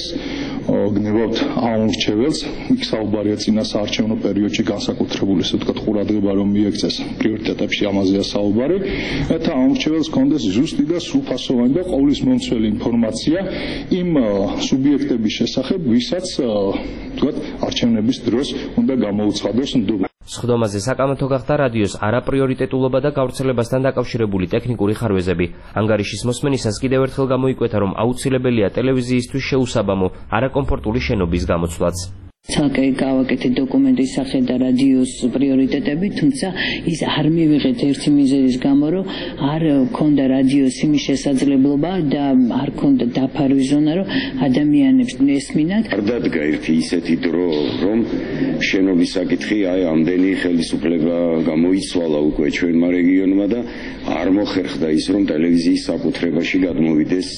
გნებავთ აუმრჩეველს, იქ საუბარია წინა საარჩევნო პერიოდში განსაკუთრებული, ასე ვთქვათ, ყურადღება რომ მიექცეს პრიორიტეტებში ამაზეა საუბარი, და აუმრჩეველს კონდეს ზუსტი და სრულფასოვანი და ყოვლისმომცველი ინფორმაცია იმ სუბიექტების შესახებ, ვისაც ვთქვათ, არჩევნების დროს უნდა გამოუცხადოს ნდობა. სხდომაზე საკამათო გახდა რადიოს არაპრიორიტეტულობა და გავრცელებასთან დაკავშირებული ტექნიკური ხარვეზები. ანგარიშის მოსმენისას კიდევ ერთხელ გამოიკვეთა, რომ აუცილებელია ტელევიზიისთვის შეუსაბამო, არაკომფორტული შენობის გამოცვლაც. ცალკე გავაკეთეთ დოკუმენტის სახე და რადიოს პრიორიტეტები, თუმცა ის არ მივიღეთ ერთი მიზეზის გამო, რომ არ ქონდა რადიოს იმის შესაძლებლობა და არ ქონდა დაფარვის ზონა, რომ ადამიანებს ესმინათ. არ დადგა ერთი ისეთი დრო, რომ შენობის საკითხი აი ამდენი ხელისუფლება გამოიცვალა უკვე ჩვენმა რეგიონმა და არ მოხერხდა ის, რომ ტელევიზიის საკუთრებაში გადმოვიდეს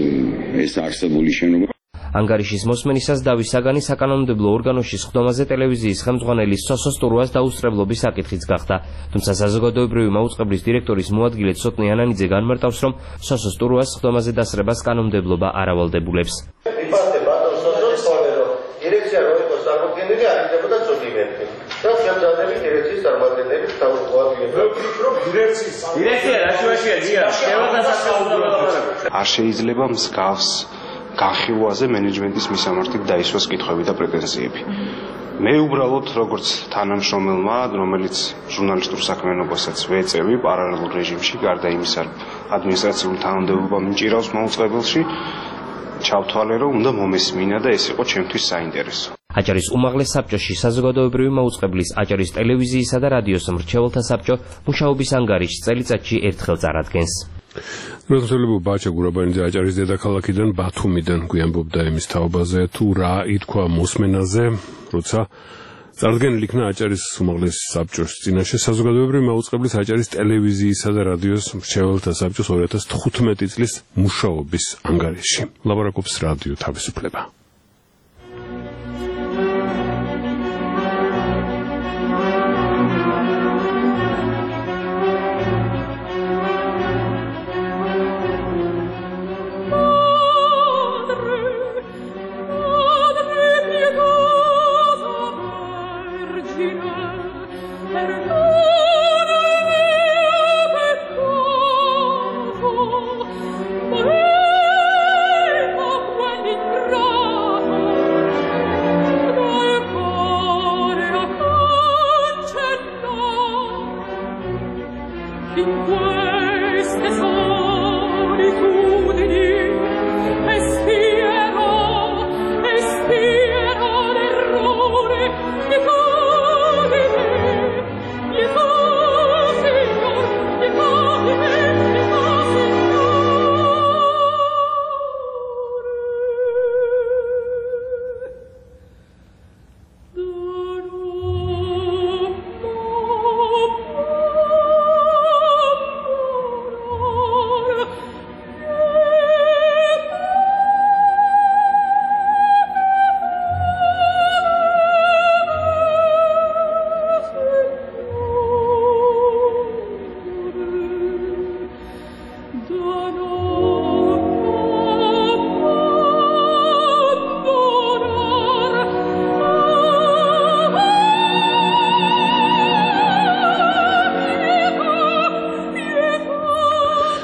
ეს არსებული შენობა. ანგარიშის მოსმენისას დავის საგანი საკანონმდებლო ორგანოში სხდომაზე ტელევიზიის ხელმძღვანელის სოსო სტურუას დაუსწრებლობის საკითხიც გახდა. თუმცა საზოგადოებრივი მაუწყებლის დირექტორის მოადგილე ცოტნე ანანიძე განმარტავს, რომ სოსო სტურუას სხდომაზე დასწრებას კანონმდებლობა არ ავალდებულებს. მიფარდე ბატონ სოსოს ხოლმე რომ დირექცია რო იყოს წარმოქმნილი არ იქნებოდა წოდიმენტი. და ხელმძღვანელი დირექციის წარმოქმნელი თავმოადგენელი. რომ დირექციის დირექცია რაშუაშია დია, შევადასახელდა. არ შეიძლება მსგავს განხილვაზე მენეჯმენტის მისამართით დაისვას კითხვები და პრეტენზიები. მე უბრალოდ როგორც თანამშრომელმა, რომელიც ჟურნალისტურ საქმიანობასაც ვეწევი პარალელურ რეჟიმში, გარდა იმისა, რომ ადმინისტრაციული თანამდებობა მჭირავს მაუწყებელში, ჩავთვალე, რომ უნდა მომესმინა და ეს იყო ჩემთვის საინტერესო. აჭარის უმაღლეს საბჭოში საზოგადოებრივი მაუწყებლის, აჭარის ტელევიზიისა და რადიოს მრჩეველთა საბჭო მუშაობის ანგარიშს წელიწადში ერთხელ წარადგენს. როზმსელებო ბაჩა გურაბანიძე აჭარის დედაქალაქიდან ბათუმიდან გვიამბობდა იმის თაობაზე, თუ რა ითქვა მოსმენაზე, როცა წარდგენილი იქნა აჭარის უმაღლეს საბჭოს წინაშე საზოგადოებრივი მაუწყებლის, აჭარის ტელევიზიისა და რადიოს მრჩეველთა საბჭოს ორი ათას თხუთმეტი წლის მუშაობის ანგარიში. ლაბორაკობს რადიო თავისუფლება.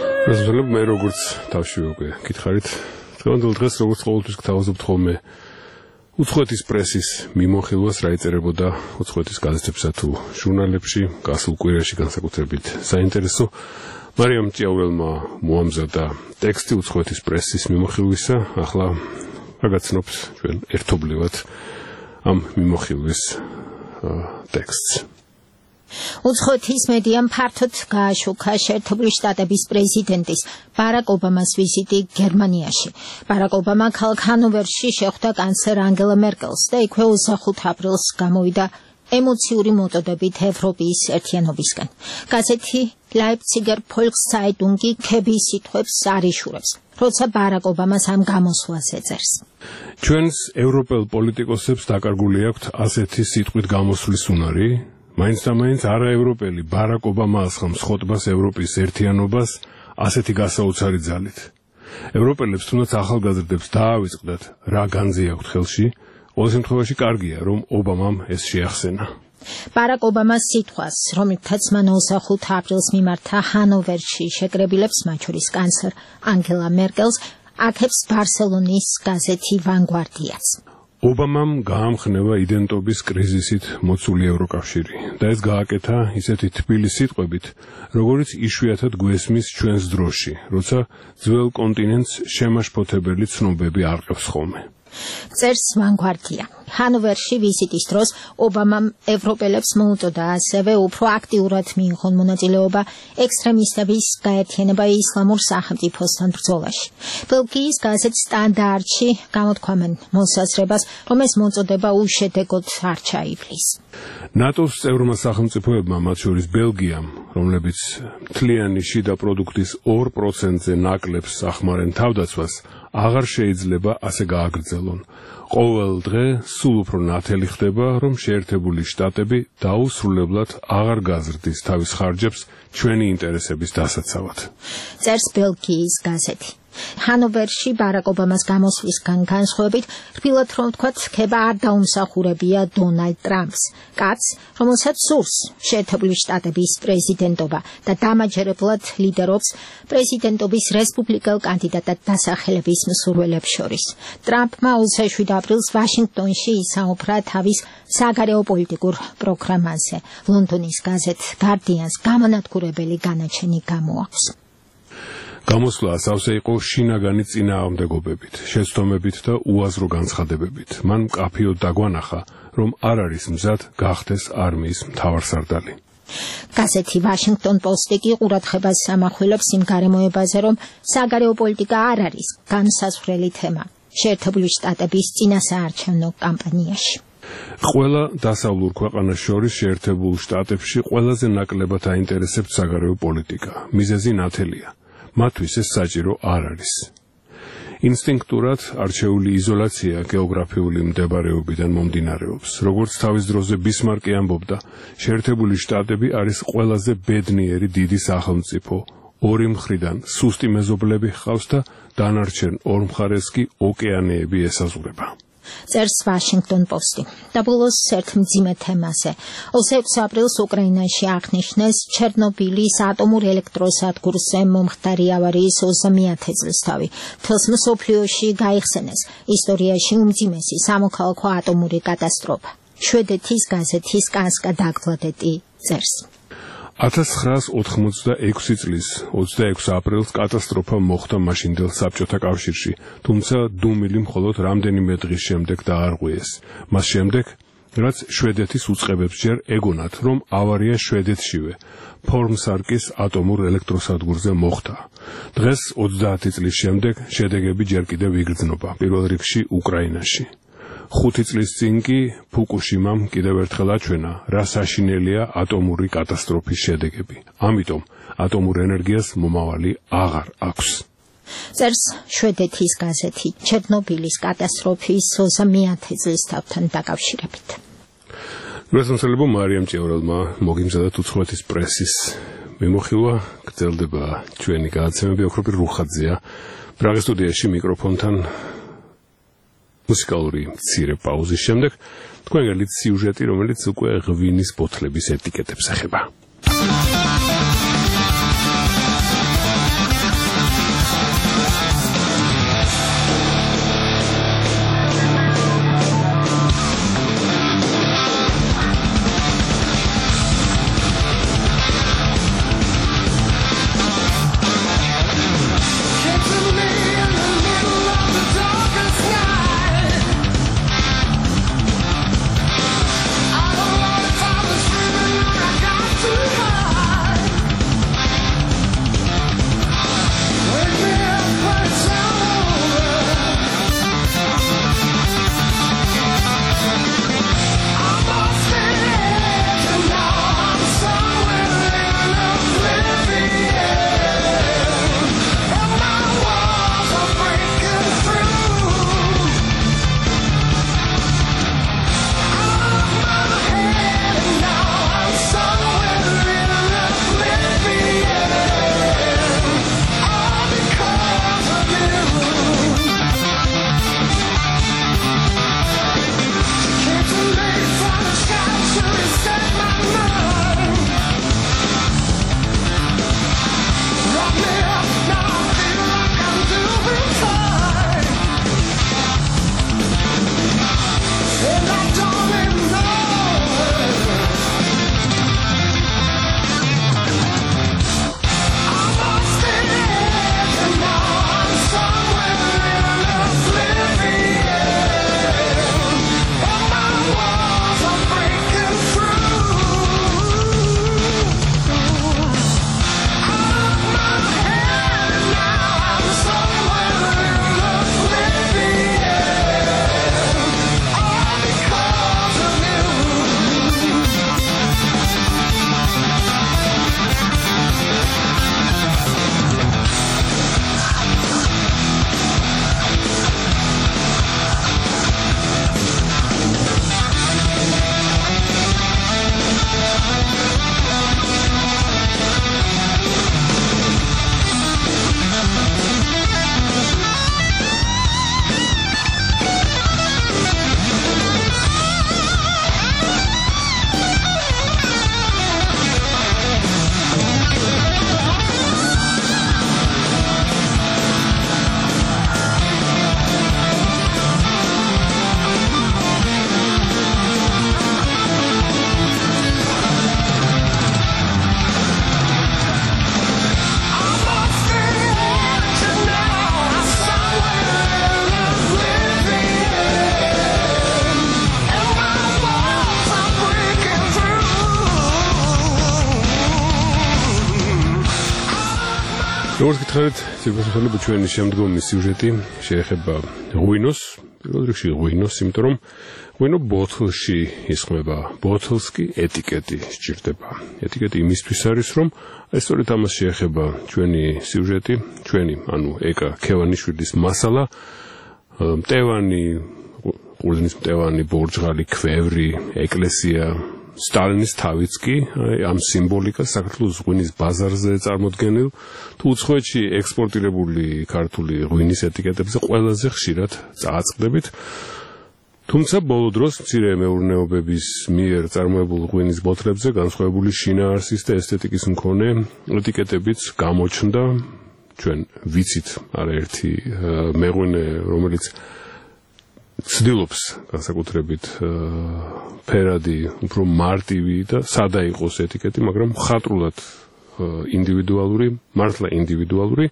მე როგორც თავში უკვე გითხარით, დღევანდელ დღეს როგორც ყოველთვის გთავაზობთ ხოლმე უცხოეთის პრესის მიმოხილვას რა იწერებოდა უცხოეთის გაზეთებსა თუ ჟურნალებში გასულ კვირაში განსაკუთრებით საინტერესო მარიამ ჭიაურელმა მოამზადა ტექსტი უცხოეთის პრესის მიმოხილვისა ახლა რაგაცნობს ჩვენ ერთობლივად ამ მიმოხილვის ტექსტს უცხოეთის მედიამ ფართოდ გააშუქა შეერთებული შტატების პრეზიდენტის ბარაკ ობამას ვიზიტი გერმანიაში. ბარაკ ობამა ქალაქ ჰანოვერში შეხვდა კანცლერ ანგელა მერკელს და იქვე ოცდახუთ აპრილს გამოვიდა ემოციური მოტოდებით ევროპის ერთიანობისგან. გაზეთი ლაიფციგერ ფოლკსცაიტუნგი ქების სიტყვებს არიშურებს, როცა ბარაკ ობამას ამ გამოსვლას ეწერს. ჩვენს ევროპელ პოლიტიკოსებს დაკარგული აქვთ ასეთი სიტყვით გამოსვლის უნარი, მაინც და მაინც არაევროპელი ბარაკ ობამა ასხამს ხოტბას ევროპის ერთიანობას ასეთი გასაოცარი ძალით. ევროპელებს თუნდაც ახალგაზრდებს დაავიწყდათ რა განძი აქვთ ხელში, ყოველ შემთხვევაში კარგია, რომ ობამამ ეს შეახსენა. ბარაკ ობამას სიტყვას, რომლითაც მან ოცდახუთ აპრილს მიმართა ჰანოვერში შეკრებილებს, მათ შორის კანცლერ ანგელა მერკელს, აქებს ბარსელონის გაზეთი ვანგვარდიაც. ობამამ გაამხნევა იდენტობის კრიზისით მოცული ევროკავშირი და ეს გააკეთა ისეთი თბილი სიტყვებით, როგორიც იშვიათად გვესმის ჩვენს დროში, როცა ძველ კონტინენტს შემაშფოთებელი ცნობები არყევს ხოლმე. წერს ვანგვარდია. ჰანოვერში ვიზიტის დროს ობამამ ევროპელებს მოუწოდა ასევე უფრო აქტიურად მიიღონ მონაწილეობა ექსტრემისტების გაერთიანება ისლამურ სახელმწიფოსთან ბრძოლაში. ბელგიის გაზეთ სტანდარტში გამოთქვამენ მოსაზრებას, რომ ეს მოწოდება უშედეგოდ არ ჩაივლის. ნატოს წევრმა სახელმწიფოებმა, მათ შორის ბელგიამ, რომლებიც მთლიანი შიდა პროდუქტის ორ პროცენტზე ნაკლებს ახმარენ თავდაცვას, აღარ შეიძლება ასე გააგრძელონ. ყოველ დღე სულ უფრო ნათელი ხდება, რომ შეერთებული შტატები დაუსრულებლად აღარ გაზრდის თავის ხარჯებს ჩვენი ინტერესების დასაცავად. წერს ბელგიის გაზეთი. ჰანოვერში ბარაკ ობამას გამოსვლისგან განსხვავებით, რბილად რომ ვთქვათ, ქება არ დაუმსახურებია დონალდ ტრამპს, კაცს, რომელსაც სურს შეერთებული შტატების პრეზიდენტობა და დამაჯერებლად ლიდერობს პრეზიდენტობის რესპუბლიკელ კანდიდატად დასახელების მსურველებს შორის. ტრამპმა ოცდაშვიდ აპრილს ვაშინგტონში ისაუბრა თავის საგარეო პოლიტიკურ პროგრამაზე. ლონდონის გაზეთ გარდიანს გამანადგურებელი განაჩენი გამოაქვს. გამოსვლა ასავსე იყო შინაგანი წინააღმდეგობებით, შეცდომებით და უაზრო განცხადებებით. მან მკაფიოდ დაგვანახა, რომ არ არის მზად გახდეს არმიის მთავარსარდალი. გაზეთი ვაშინგტონ პოსტი კი ყურადღებას ამახვილებს იმ გარემოებაზე, რომ საგარეო პოლიტიკა არ არის განსაზღვრელი თემა შეერთებული შტატების წინასაარჩევნო კამპანიაში. ყველა დასავლურ ქვეყანას შორის შეერთებულ შტატებში ყველაზე ნაკლებად აინტერესებთ საგარეო პოლიტიკა. მიზეზი ნათელია. მათთვის ეს საჭირო არ არის. ინსტინქტურად არჩეული იზოლაცია გეოგრაფიული მდებარეობიდან მომდინარეობს. როგორც თავის დროზე ბისმარკი ამბობდა, შეერთებული შტატები არის ყველაზე ბედნიერი დიდი სახელმწიფო. ორი მხრიდან სუსტი მეზობლები ჰყავს და დანარჩენ ორ მხარეს კი ოკეანეები ესაზღვრება. წერს ვაშინგტონ პოსტი. და ბოლოს ერთ მძიმე თემაზე. ოცდაექვსი აპრილს უკრაინაში აღნიშნეს ჩერნობილის ატომურ ელექტროსადგურზე მომხდარი ავარიის ოცდამეათე წლისთავი. მთელს მსოფლიოში გაიხსენეს ისტორიაში უმძიმესი სამოქალაქო ატომური კატასტროფა. შვედეთის გაზეთის კანსკა დაგლადეტი წერს. ათას ცხრაას ოთხმოცდაექვსი წლის ოცდაექვსი აპრილს კატასტროფა მოხდა მაშინდელ საბჭოთა კავშირში, თუმცა დუმილი მხოლოდ რამდენიმე დღის შემდეგ დაარღვიეს. მას შემდეგ, რაც შვედეთის უწყებებს ჯერ ეგონათ, რომ ავარია შვედეთშივე, ფორმსარკის ატომურ ელექტროსადგურზე მოხდა. დღეს ოცდაათი წლის შემდეგ შედეგები ჯერ კიდევ იგრძნობა, პირველ რიგში უკრაინაში. ხუთი წლის წინ კი ფუკუშიმამ კიდევ ერთხელ აჩვენა, რა საშინელია ატომური კატასტროფის შედეგები. ამიტომ ატომურ ენერგიას მომავალი აღარ აქვს. წერს შვედეთის გაზეთი ჩერნობილის კატასტროფის ოცდამეათე წლისთავთან დაკავშირებით. გასამსალებო მარიამ ჭიაურელმა მოგიმზადათ უცხოეთის პრესის მიმოხილვა, გრძელდება ჩვენი გადაცემები, ოქროპირ რუხაძეა პრაღის სტუდიაში მიკროფონთან. მუსიკალური მცირე პაუზის შემდეგ თქვენ გელით სიუჟეტი, რომელიც უკვე ღვინის ბოთლების ეტიკეტებს ეხება. როგორც გითხარით, ცირკუსმხელები ჩვენი შემდგომი სიუჟეტი შეეხება ღვინოს, პირველ რიგში ღვინოს, იმიტომ რომ ღვინო ბოთლში ისხმება, ბოთლს კი ეტიკეტი სჭირდება. ეტიკეტი იმისთვის არის, რომ ეს სწორედ ამას შეეხება ჩვენი სიუჟეტი, ჩვენი, ანუ ეკა ქევანიშვილის მასალა, მტევანი, ყურძნის მტევანი, ბორჯღალი, ქვევრი, ეკლესია, სტალინის თავიც კი ამ სიმბოლიკას საქართველოს ღვინის ბაზარზე წარმოდგენილ თუ უცხოეთში ექსპორტირებული ქართული ღვინის ეტიკეტებზე ყველაზე ხშირად წააწყდებით. თუმცა ბოლო დროს მცირე მეურნეობების მიერ წარმოებულ ღვინის ბოთლებზე განსხვავებული შინაარსის და ესთეტიკის მქონე ეტიკეტებიც გამოჩნდა. ჩვენ ვიცით არაერთი მეღვინე, რომელიც ცდილობს განსაკუთრებით ფერადი, უფრო მარტივი და სადა იყოს ეტიკეტი, მაგრამ მხატვრულად ინდივიდუალური, მართლა ინდივიდუალური.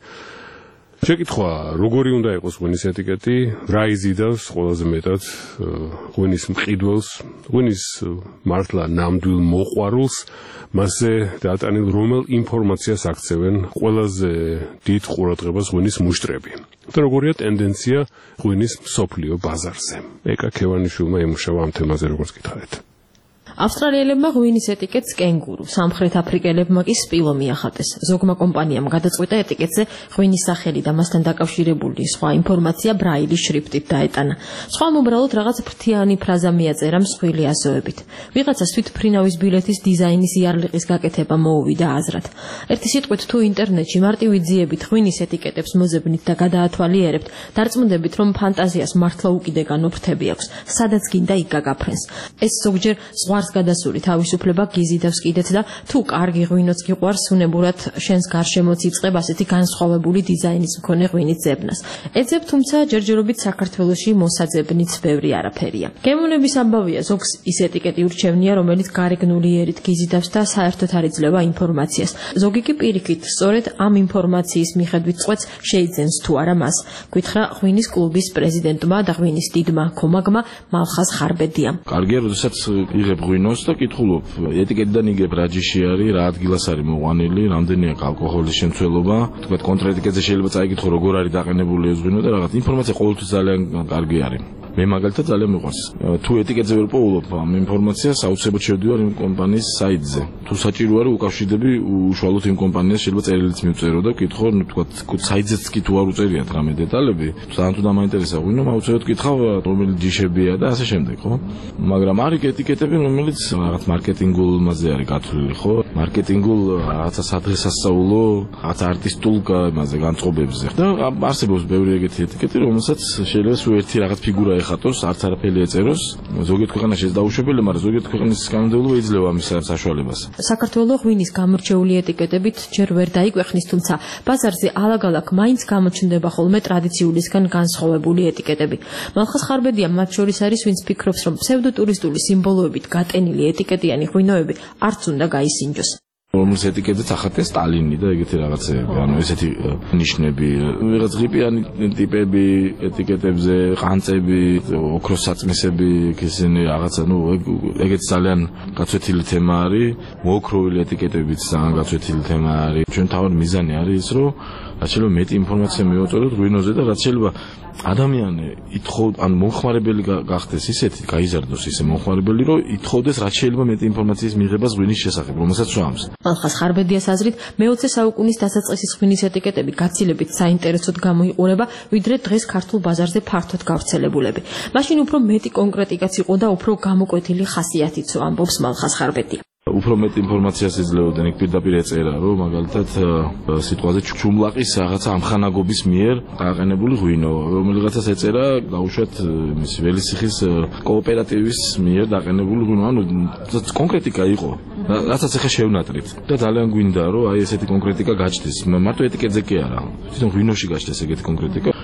შეკითხვა, როგორი უნდა იყოს ღვინის ეტიკეტი, რა იზიდავს ყველაზე მეტად ღვინის მყიდველს, ღვინის მართლა ნამდვილ მოყვარულს, მასზე დატანილ რომელ ინფორმაციას აქცევენ ყველაზე დიდ ყურადღებას ღვინის მუშტრები. და როგორია ტენდენცია ღვინის მსოფლიო ბაზარზე. ეკა ქევანიშვილმა ემუშავა ამ თემაზე, როგორც გითხარით. ავსტრალიელებმა ღვინის ეტიკეტს კენგურუ, სამხრეთ აფრიკელებმა კი სპილო მიახატეს. ზოგმა კომპანიამ გადაწყვიტა ეტიკეტზე ღვინის სახელი და მასთან დაკავშირებული სხვა ინფორმაცია ბრაილის შრიფტით დაეტანა. სხვამ უბრალოდ რაღაც ფრთიანი ფრაზა მიაწერა მსხვილი აზოებით. ვიღაცას თვითმფრინავის ბილეთის დიზაინის იარლიყის გაკეთება მოუვიდა აზრად. ერთი სიტყვით თუ ინტერნეტში მარტივი ძიებით ღვინის ეტიკეტებს მოძებნით და გადაათვალიერებთ, დარწმუნდებით, რომ ფანტაზიას მართლა უკიდეგანო ფრთები აქვს, სადაც გინდა იქ გაგაფრენს. ეს ზოგჯერ ზღვარს გადასული თავისუფლება გიზიდავს კიდეც და თუ კარგი ღვინოც გიყვარს, უნებურად შენს გარშემოც იწყებ ასეთი განსხვავებული დიზაინის მქონე ღვინის ძებნას. ეძებ, თუმცა ჯერჯერობით საქართველოში მოსაძებნიც ბევრი არაფერია. გემოვნების ამბავია, ზოგს ის ეტიკეტი ურჩევნია, რომელიც გარეგნული იერით გიზიდავს და საერთოდ არ იძლევა ინფორმაციას. ზოგი კი პირიქით, სწორედ ამ ინფორმაციის მიხედვით წყვეტს შეიძენს თუ არა მას. გითხრა ღვინის კლუბის პრეზიდენტმა და ღვინის დიდმა ქომაგმა მალხაზ ხარბედიამ. კარგია, როდესაც იღებ ღვინოს და კითხულობ, ეტიკეტიდან იგებ რა ჯიში არის, რა ადგილას არის მოყვანილი, რამდენი აქვს ალკოჰოლის შემცველობა, თქვა კონტრეტიკეტზე შეიძლება წაიკითხო როგორ არის დაყენებული ეს ღვინო და რაღაც ინფორმაცია ყოველთვის ძალიან კარგი არის. მე მაგალითად ძალიან მიყვარს. თუ ეტიკეტზე ვერ პოულობ ამ ინფორმაციას, აუცილებლად შევდივარ იმ კომპანიის საიტზე. თუ საჭირო არის უკავშირდები უშუალოდ იმ კომპანიას, შეიძლება წერილიც მივწერო და ვკითხო, ну თქვა საიტზეც კი თუ არ უწერიათ რამე დეტალები, თან თუ დამაინტერესა ღვინო, აუცილებლად ვკითხავ რომელი ჯიშებია და ასე შემდეგ, ხო? მაგრამ არის ეტიკეტები, რომელიც რაღაც მარკეტინგულ მასზე არის გათვლილი, ხო? მარკეტინგულ რაღაცა სადღესასწაულო, რაღაც არტისტულ მასზე განწყობებზე. და არსებობს ბევრი ეგეთი ეტიკეტი, რომელსაც შეიძლება სულ ერთი რაღაც ფიგურა ეხატოს, არც არაფერი ეწეროს. ზოგიერთ ქვეყანაში ეს დაუშვებელია, მაგრამ ზოგიერთ ქვეყნის კანონმდებლობა იძლევა ამის საშუალებას. საქართველოს ღვინის გამორჩეული ეტიკეტებით ჯერ ვერ დაიკვეხნის, თუმცა ბაზარზე ალაგ-ალაგ მაინც გამოჩნდება ხოლმე ტრადიციულისგან განსხვავებული ეტიკეტები. მალხაზ ხარბედია მათ შორის არის, ვინც ფიქრობს, რომ ფსევდოტურისტული სიმბოლოებით გატენილი ეტიკეტიანი ღვინოები არც უნდა გაისინჯოს. რომლის ეტიკეტზეც ახატეს სტალინი და ეგეთი რაღაცეები, ანუ ესეთი ნიშნები, ვიღაც ღიპიანი ტიპები ეტიკეტებზე, ყანწები, ოქროს საწმისები, ისინი რაღაცა, ну, ეგეც ძალიან გაცვეთილი თემა არის, მოოქროვილი ეტიკეტებიც ძალიან გაცვეთილი თემა არის. ჩვენ თავად მიზანი არის ის, რომ რაც შეიძლება მეტი ინფორმაცია მივაწოდოთ ღვინოზე და რაც შეიძლება ადამიანი ითხოვ, ან მომხმარებელი გახდეს ისეთი, გაიზარდოს ისე მომხმარებელი, რომ ითხოვდეს რაც შეიძლება მეტი ინფორმაციის მიღებას ღვინის შესახებ, რომელსაც სვამს. მალხაზ ხარბედიას აზრით, მეოცე საუკუნის დასაწყისის ღვინის ეტიკეტები გაცილებით საინტერესოდ გამოიყურება, ვიდრე დღეს ქართულ ბაზარზე ფართოდ გავრცელებულები. მაშინ უფრო მეტი კონკრეტიკაც იყო და უფრო გამოკვეთილი ხასიათიცო, ამბობს მალხაზ ხარბედია. უფრო მეტ ინფორმაციას იძლეოდნენ, იქ პირდაპირ ეწერა, რომ მაგალითად სიტყვაზე ჩუმლაყის რაღაცა ამხანაგობის მიერ დააყენებული ღვინო, რომელიღაცას ეწერა გაუშვათ მის ველისიხის კოოპერატივის მიერ დააყენებული ღვინო, ანუ კონკრეტიკა იყო, რასაც ახლა შევნატრით და ძალიან გვინდა, რომ აი ესეთი კონკრეტიკა გაჩნდეს, მარტო ეტიკეტზე კი არა, თვითონ ღვინოში გაჩნდეს ეგეთი კონკრეტიკა.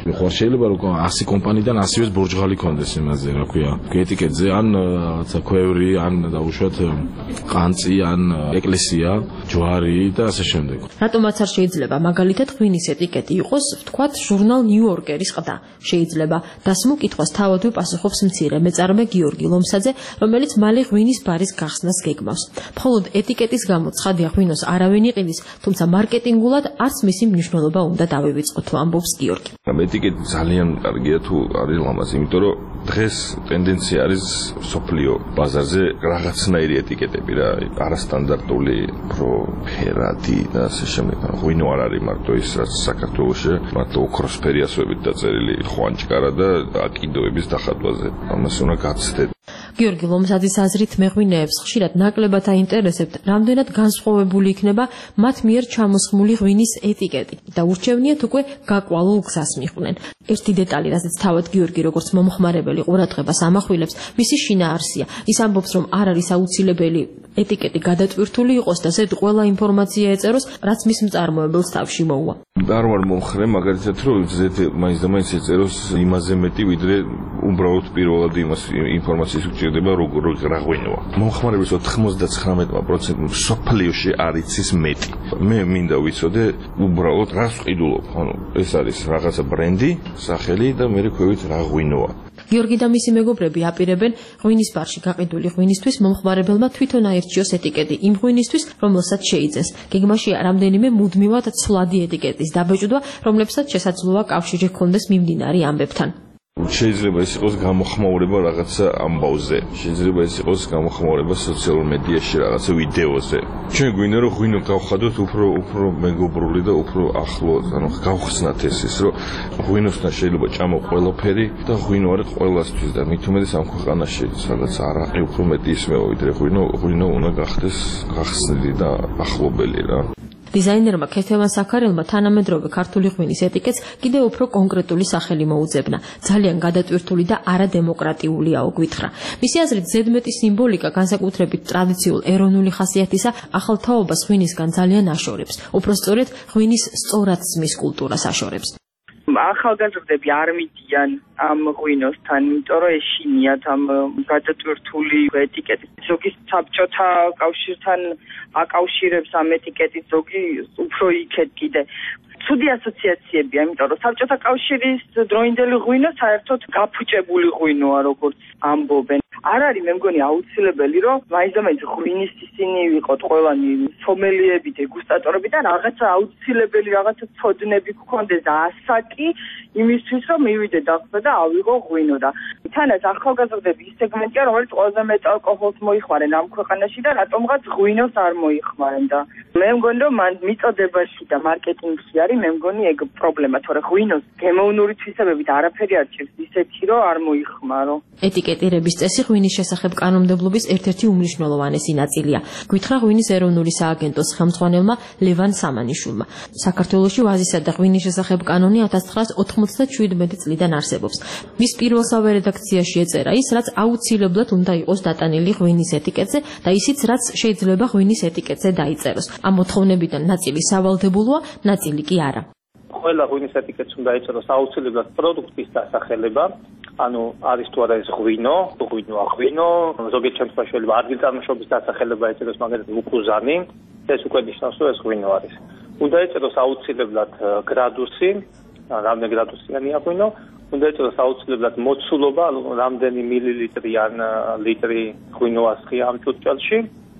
ხო შეიძლება რომ ასი კომპანიიდან ასივეს ბორჯღალი კონდეს იმაზე, რა ქვია, ეტიკეტზე ან რაღაცა ქვევრი, ან დაუშვათ ყანწი, ან ეკლესია, ჯვარი და ასე შემდეგ. რატომაც არ შეიძლება მაგალითად ღვინის ეტიკეტი იყოს, ვთქვათ, ჟურნალ ნიუ-იორკერის ყდა. შეიძლება დასმულ კითხვას თავადვე პასუხობს მცირე მეწარმე გიორგი ლომსაძე, რომელიც მალე ღვინის ბარის გახსნას გეგმავს. მხოლოდ ეტიკეტის გამო ცხადია ღვინოს არავინ იყიდის, თუმცა მარკეტინგულად არც მისი მნიშვნელობა უნდა დავივიწყოთ, ამბობს გიორგი. ეტიკეტი ძალიან კარგია თუ არის ლამაზი, იმიტომ რომ დღეს ტენდენცია არის სოფლიო ბაზარზე რაღაცნაირი ეტიკეტები რა, არასტანდარტული, პრო ფერადი და ასე შემდეგ. ღვინო არ არის მარტო ის, რაც საქართველოში, მარტო ოქროსფერი ასოებით დაწერილი ხვანჭკარა და აკიდოების დახატვაზე. ამას უნდა გაცდეთ. გიორგი ლომსაძის აზრით მეღვინეებს ხშირად ნაკლებად აინტერესებთ, რამდენად განსხვავებული იქნება მათ მიერ ჩამოსხმული ღვინის ეტიკეტი და ურჩევნიათ უკვე გაკვალულ გზას მიხვდნენ. ერთი დეტალი, რასაც თავად გიორგი როგორც მომხმარებელი ყურადღებას ამახვილებს, მისი შინაარსია. ის ამბობს, რომ არ არის აუცილებელი ეტიკეტი გადატვირთული იყოს და ზედ ყველა ინფორმაცია ეწეროს, რაც მის მწარმოებელს თავში მოუვა. არ ვარ მომხრე, მაგალითად, რომ ზედ მაინც და მაინც ეწეროს იმაზე მეტი, ვიდრე უბრალოდ პირველად იმას ინფორმაციის უჭირდება, როგორ რა ღვინოა. მომხმარებლის ოთხმოცდათხრამეტ პროცენტ სოფლიოში არ იცის მეტი. მე მინდა ვიცოდე უბრალოდ რას ვყიდულობ. ანუ ეს არის რაღაცა ბრენდი, სახელი და მე ვქვევით რა ღვინოა. გიორგი და მისი მეგობრები აპირებენ ღვინის ბარში გაყიდული ღვინისთვის მომხმარებელმა თვითონ აირჩიოს ეტიკეტი იმ ღვინისთვის, რომელსაც შეიძენს. გეგმაშია რამდენიმე მუდმივად ცვლადი ეტიკეტის დაბეჭდვა, რომლებსაც შესაძლოა კავშირი ჰქონდეს მიმდინარე ამბებთან. შეიძლება ეს იყოს გამოხმაურება რაღაცა ამბავზე, შეიძლება ეს იყოს გამოხმაურება სოციალურ მედიაში რაღაცა ვიდეოზე. ჩვენ გვინდა რომ ღვინო გავხადოთ უფრო უფრო მეგობრული და უფრო ახლო, ანუ გავხსნათ ეს ის, რომ ღვინოსთან შეიძლება ჭამო ყველაფერი და ღვინო არის ყველასთვის და მით უმეტეს ამ ქვეყანაში, სადაც არაყი უფრო მეტი ისმევა ვიდრე ღვინო, ღვინო უნდა გახდეს გახსნილი და ახლობელი რა. დიზაინერმა ქეთევან საქარელმა თანამედროვე ქართული ღვინის ეტიკეტს კიდევ უფრო კონკრეტული სახელი მოუძებნა. ძალიან გადატვირთული და არადემოკრატიულიაო გვითხრა. მისი აზრით ზედმეტი სიმბოლიკა განსაკუთრებით ტრადიციულ ეროვნული ხასიათისა ახალ თაობას ღვინისგან ძალიან აშორებს. უпростоრეთ ღვინის სწორაცმის კულტურას აშორებს. ახალგაზრდები არ მიდიან ამ ღვინოსთან, იმიტომ რომ ეშინიათ ამ გადატვირთული ეტიკეტის. ზოგი საბჭოთა კავშირთან აკავშირებს ამ ეტიკეტის, ზოგი უფრო იქეთ კიდე. ცუდი ასოციაციებია, იმიტომ რომ საბჭოთა კავშირის დროინდელი ღვინო საერთოდ გაფუჭებული ღვინოა, როგორც ამბობენ. არ არის მე მგონი აუცილებელი, რომ მაინც და მაინც ღვინის ისინი ვიყოთ ყველანი სომელიები, დეგუსტატორები და რაღაცა აუცილებელი რაღაცა ცოდნები გქონდეს და ასაკი იმისთვის, რომ მივიდე დახსნა და ავიღო ღვინო და თანაც ახალგაზრდები ის სეგმენტია, რომელიც ყველაზე მეტ ალკოჰოლს მოიხმარენ ამ ქვეყანაში და რატომღაც ღვინოს არ მოიხმარენ და მე მგონი რომ მან მიწოდებაში და მარკეტინგში არის მე მგონი ეგ პრობლემა, თორე ღვინოს გემოვნური თვისებებით არაფერი არ ჭირს ისეთი, რომ არ მოიხმარო. ეტიკეტირების წესი ღვინის შესახებ კანონმდებლობის ერთ-ერთი უმნიშვნელოვანესი ნაწილია. გვითხრა ღვინის ეროვნული სააგენტოს ხელმძღვანელმა ლევან სამანიშვილმა. საქართველოში ვაზისა და ღვინის შესახებ კანონი ათას ცხრაას ოთხმოცდაშვიდმეტი წლიდან არსებობს. მის პირველსავე რედაქციაში ეწერა ის, რაც აუცილებლად უნდა იყოს დატანილი ღვინის ეტიკეტზე და ისიც, რაც შეიძლება ღვინის ეტიკეტზე დაიწეროს. ამ მოთხოვნებიდან ნაწილი სავალდებულოა, ნაწილი კი არა. ყველა ღვინის ეტიკეტს უნდა ეწეროს აუცილებლად პროდუქტის დასახელება. ანუ არის თუ არა ეს ღვინო, ღვინოა ღვინო, ზოგიერთ შემთხვევაში შეიძლება ადგილწარმოშობის დასახელება ეწეროს, მაგალითად უკუზანი, ეს უკვე ნიშნავს, რომ ეს ღვინო არის. უნდა ეწეროს აუცილებლად გრადუსი, რამდენი გრადუსიანია ღვინო, უნდა ეწეროს აუცილებლად მოცულობა, რამდენი მილილიტრი ან ლიტრი ღვინო ასხია ამ ჭურჭელში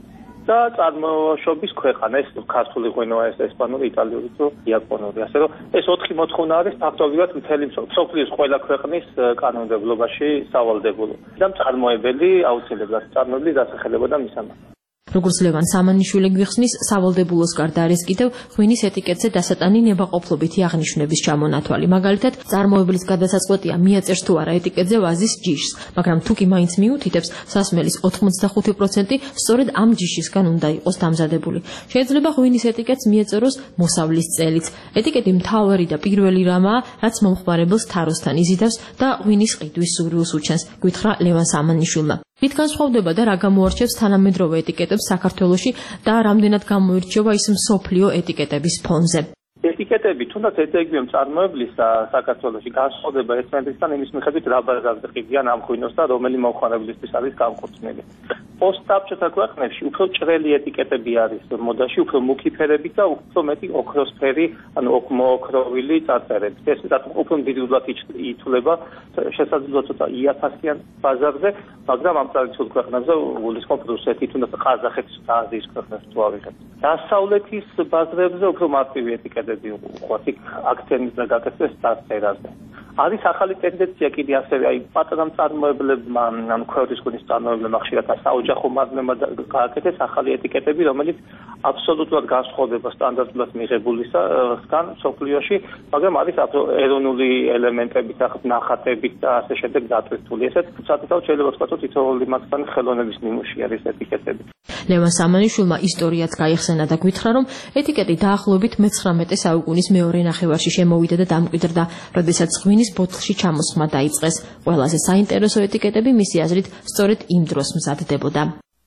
და წარმოშობის ქვეყანა, ეს ქართული ღვინოა, ეს ესპანური, იტალიური თუ იაპონური. ასე რომ ეს ოთხი მოთხოვნა არის ფაქტობრივად მთელი მსოფლიოს ყველა ქვეყნის კანონმდებლობაში სავალდებულო. და მწარმოებელი აუცილებლად მწარმოებლის დასახელება და მისამართი. როგორც ლევან სამანიშვილი გვიხსნის, სავალდებულოს გარდა არის კიდევ ღვინის ეტიკეტზე დასატანი ნებაყოფლობითი აღნიშვნების ჩამონათვალი. მაგალითად, წარმოებლის გადასაწყვეტია მიაწერს თუ არა ეტიკეტზე ვაზის ჯიშს, მაგრამ თუ კი მაინც მიუთითებს, სასმელის ოთხმოცდახუთი პროცენტი სწორედ ამ ჯიშისგან უნდა იყოს დამზადებული. შეიძლება ღვინის ეტიკეტს მიეწეროს მოსავლის წელიც. ეტიკეტი მთავარი და პირველი რამაა, რაც მომხმარებელს თაროსთან იზიდავს და ღვინის ყიდვის სურვილს უჩენს, გვითხრა ლევან სამანიშვილმა. Ვით განსხვავდება და რა გამოარჩევს თანამედროვე ეტიკეტებს საქართველოში და რამდენად გამოირჩევა ის მსოფლიო ეტიკეტების ფონზე. ეტიკეტები თუნდაც ეთერგიო მწარმოებლის საქართველოში განსხვავდება ერთმანეთისგან იმის მიხედვით რა ბაზარზე ყიდიან ამ ღვინოს და რომელი მომხმარებლისთვის არის განკუთვნილი. Post-საბჭოთა ქვეყნებში უფრო ჭრელი ეტიკეტები არის მოდაში, უფრო მუქი ფერები და უფრო მეტი ოქროსფერი, ანუ მოოქროვილი წარწერები. ეს უფრო მდიდრულად ითვლება შესაძლოა ცოტა იაფასიან ბაზარზე, მაგრამ ამ ტრადიციულ ქვეყნებზე გულისხმობ რუსეთი, თუნდაც ყაზახეთის და აზიის ქვეყნებს თუ ავიღებთ. დასავლეთის ბაზრებზე უფრო მარტივი ეტიკეტები უყვართ, იქ აქცენტი და გაკეთდეს წარწერაზე. არის ახალი ტენდენცია კიდე ასევე აი პატარა მწარმოებლებმა, ანუ ქვევრდის ღვინის მწარმოებლებმა ხშირად საოჯახო მარნებმა გააკეთეს ახალი ეტიკეტები, რომელიც აბსოლუტურად განსხვავდება სტანდარტულად მიღებულისგან სოფლიოში, მაგრამ არის ეროვნული ელემენტებით, ნახატებით და ასე შემდეგ დატვირთული. ესეც საკუთარ შეიძლება ვთქვათ, რომ თითოეული მათგანი ხელოვნების ნიმუში არის ეტიკეტები. ლევან სამანიშვილმა ისტორიაც გაიხსენა და გითხრა, რომ ეტიკეტი დაახლოებით მეცხრამეტე საუკუნის მეორე ნახევარში შემოვიდა და დამკვიდრდა, როდესაც ღვინის ბოთლში ჩამოსხმა დაიწყეს. ყველაზე საინტერესო ეტიკეტები მისი აზრით სწორედ იმ დროს მზადდებოდა.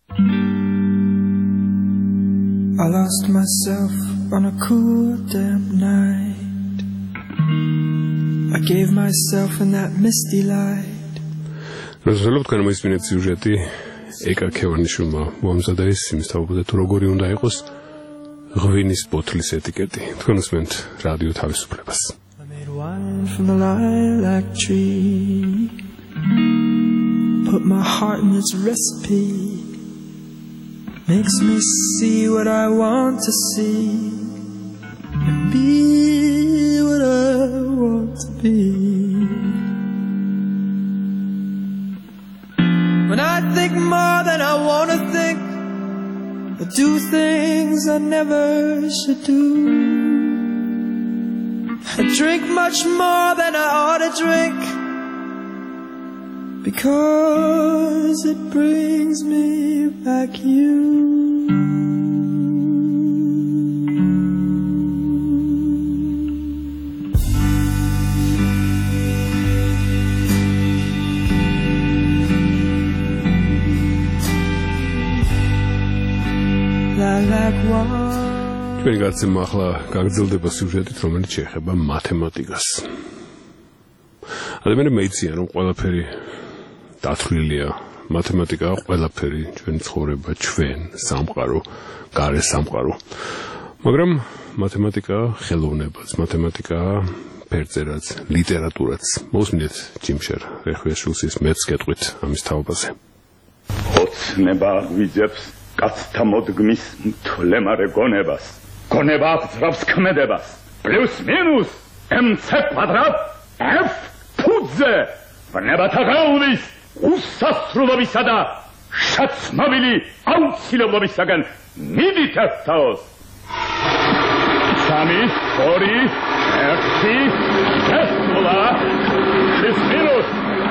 I lost myself on a cool damp night. I gave myself in that misty light. Rozumiem, że moje სიუჟეტი ეკა ქევანიშვილმა მომზადა ის იმის თავზე თუ როგორი უნდა იყოს ღვინის ბოთლის ეტიკეტი. თქვენ უსმენთ რადიო თავისუფლებას. Wine from the lilac tree. Put my heart in its recipe. Makes me see what I want to see and be what I want to be. When I think more than I want to think, I do things I never should do. I drink much more than I ought to drink, because it brings me back you. Like one. ჩვენი გაცემა ახლა გაგრძელდება სიუჟეტით, რომელიც შეეხება მათემატიკას. ადამიანები მეციან, რომ ყველაფერი დათვლილია. მათემატიკა ყველაფერი, ჩვენი ცხოვრება, ჩვენ სამყარო, გარე სამყარო. მაგრამ მათემატიკა ხელოვნებაც, მათემატიკა ფერწერაც, ლიტერატურაც. მოსმინეთ ჯიმშერ რეხვიაშვილის მეც გეტყვით ამის თაობაზე. ოცნება გვიძებს კაცთა მოდგმის მთლემარე გონებას. გონება აღძრავს ქმედებას. პლუს მინუს mc კვადრატ f ფუძე. ვნებათა გაუვლის უსასრულობისა და შაცმავილი აუცილებლობისაგან მიდით ერთაოს. სამი, ორი, ერთი, ესმულა, პლუს მინუს.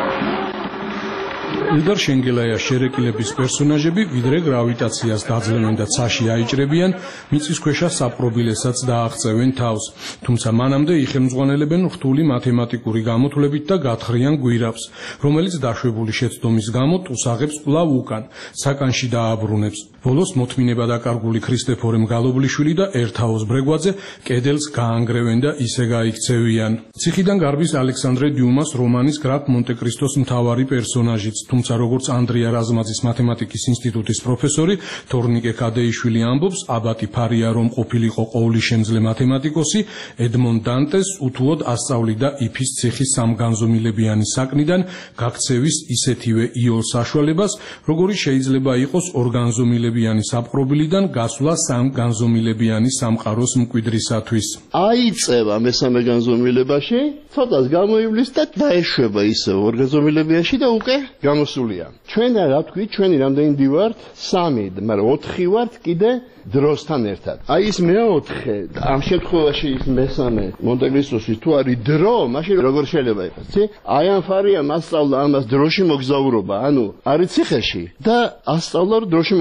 ილდარ შენგელაია შერეკილების პერსონაჟები ვიდრე გრავიტაციას დაძლევენ და ცაში აიჭრებიან, მიწისქვეშა საპრობილესაც დააღწევენ თავს. თუმცა მანამდე იხელმძღვანელებენ რთული მათემატიკური გამოთვლებით და გათხრიან გვირაბს, რომელიც დაშვებული შეცდომის გამო ტუსაღებს კვლავ უკან, საკანში დააბრუნებს. ბოლოს მოთმინება დაკარგული ქრისტეფორე მგალობლიშვილი და ერთაოს ბრეგვაძე კედელს გაანგრევენ და ისე გაიქცევიან. ციხიდან გარბის ალექსანდრე დიუმას რომანის გრაფ მონტე-კრისტოს მთავარი პერსონაჟიც. თუმცა როგორც ანდრია რაზმაძის მათემატიკის ინსტიტუტის პროფესორი თორნიკე კადეიშვილი ამბობს, აბატი ფარია რომ ყოფილიყო ყოვლისშემძლე მათემატიკოსი, ედმონ დანტეს უთუოდ ასწავლიდა იფის ციხის სამგანზომილებიანი საკნიდან გაქცევის ისეთივე იოლ საშუალებას, როგორიც შეიძლება იყოს ორგანზომილებიანი საპყრობილიდან გასვლა სამგანზომილებიანი სამყაროს მკვიდრისათვის. აიწევა მესამე განზომილებაში, ცოტას გამოივლის და დაეშვება ისე ორგანზომილებიაში და უკვე გამოსულია. ჩვენ რა თქვით, ჩვენი რამდენი დივართ? სამი, მაგრამ ოთხი ვართ კიდე დროსთან ერთად. აი ეს მეოთხე, ამ შემთხვევაში ის მესამე მონტე-კრისტოსის თუ არის დრო, მაშინ როგორ შეიძლება იყოს, ცი? აი ამ ფარიამ ასწავლა ამას დროში მოგზაურობა, ანუ არის ციხეში და ასწავლა დროში მოგზაურობა.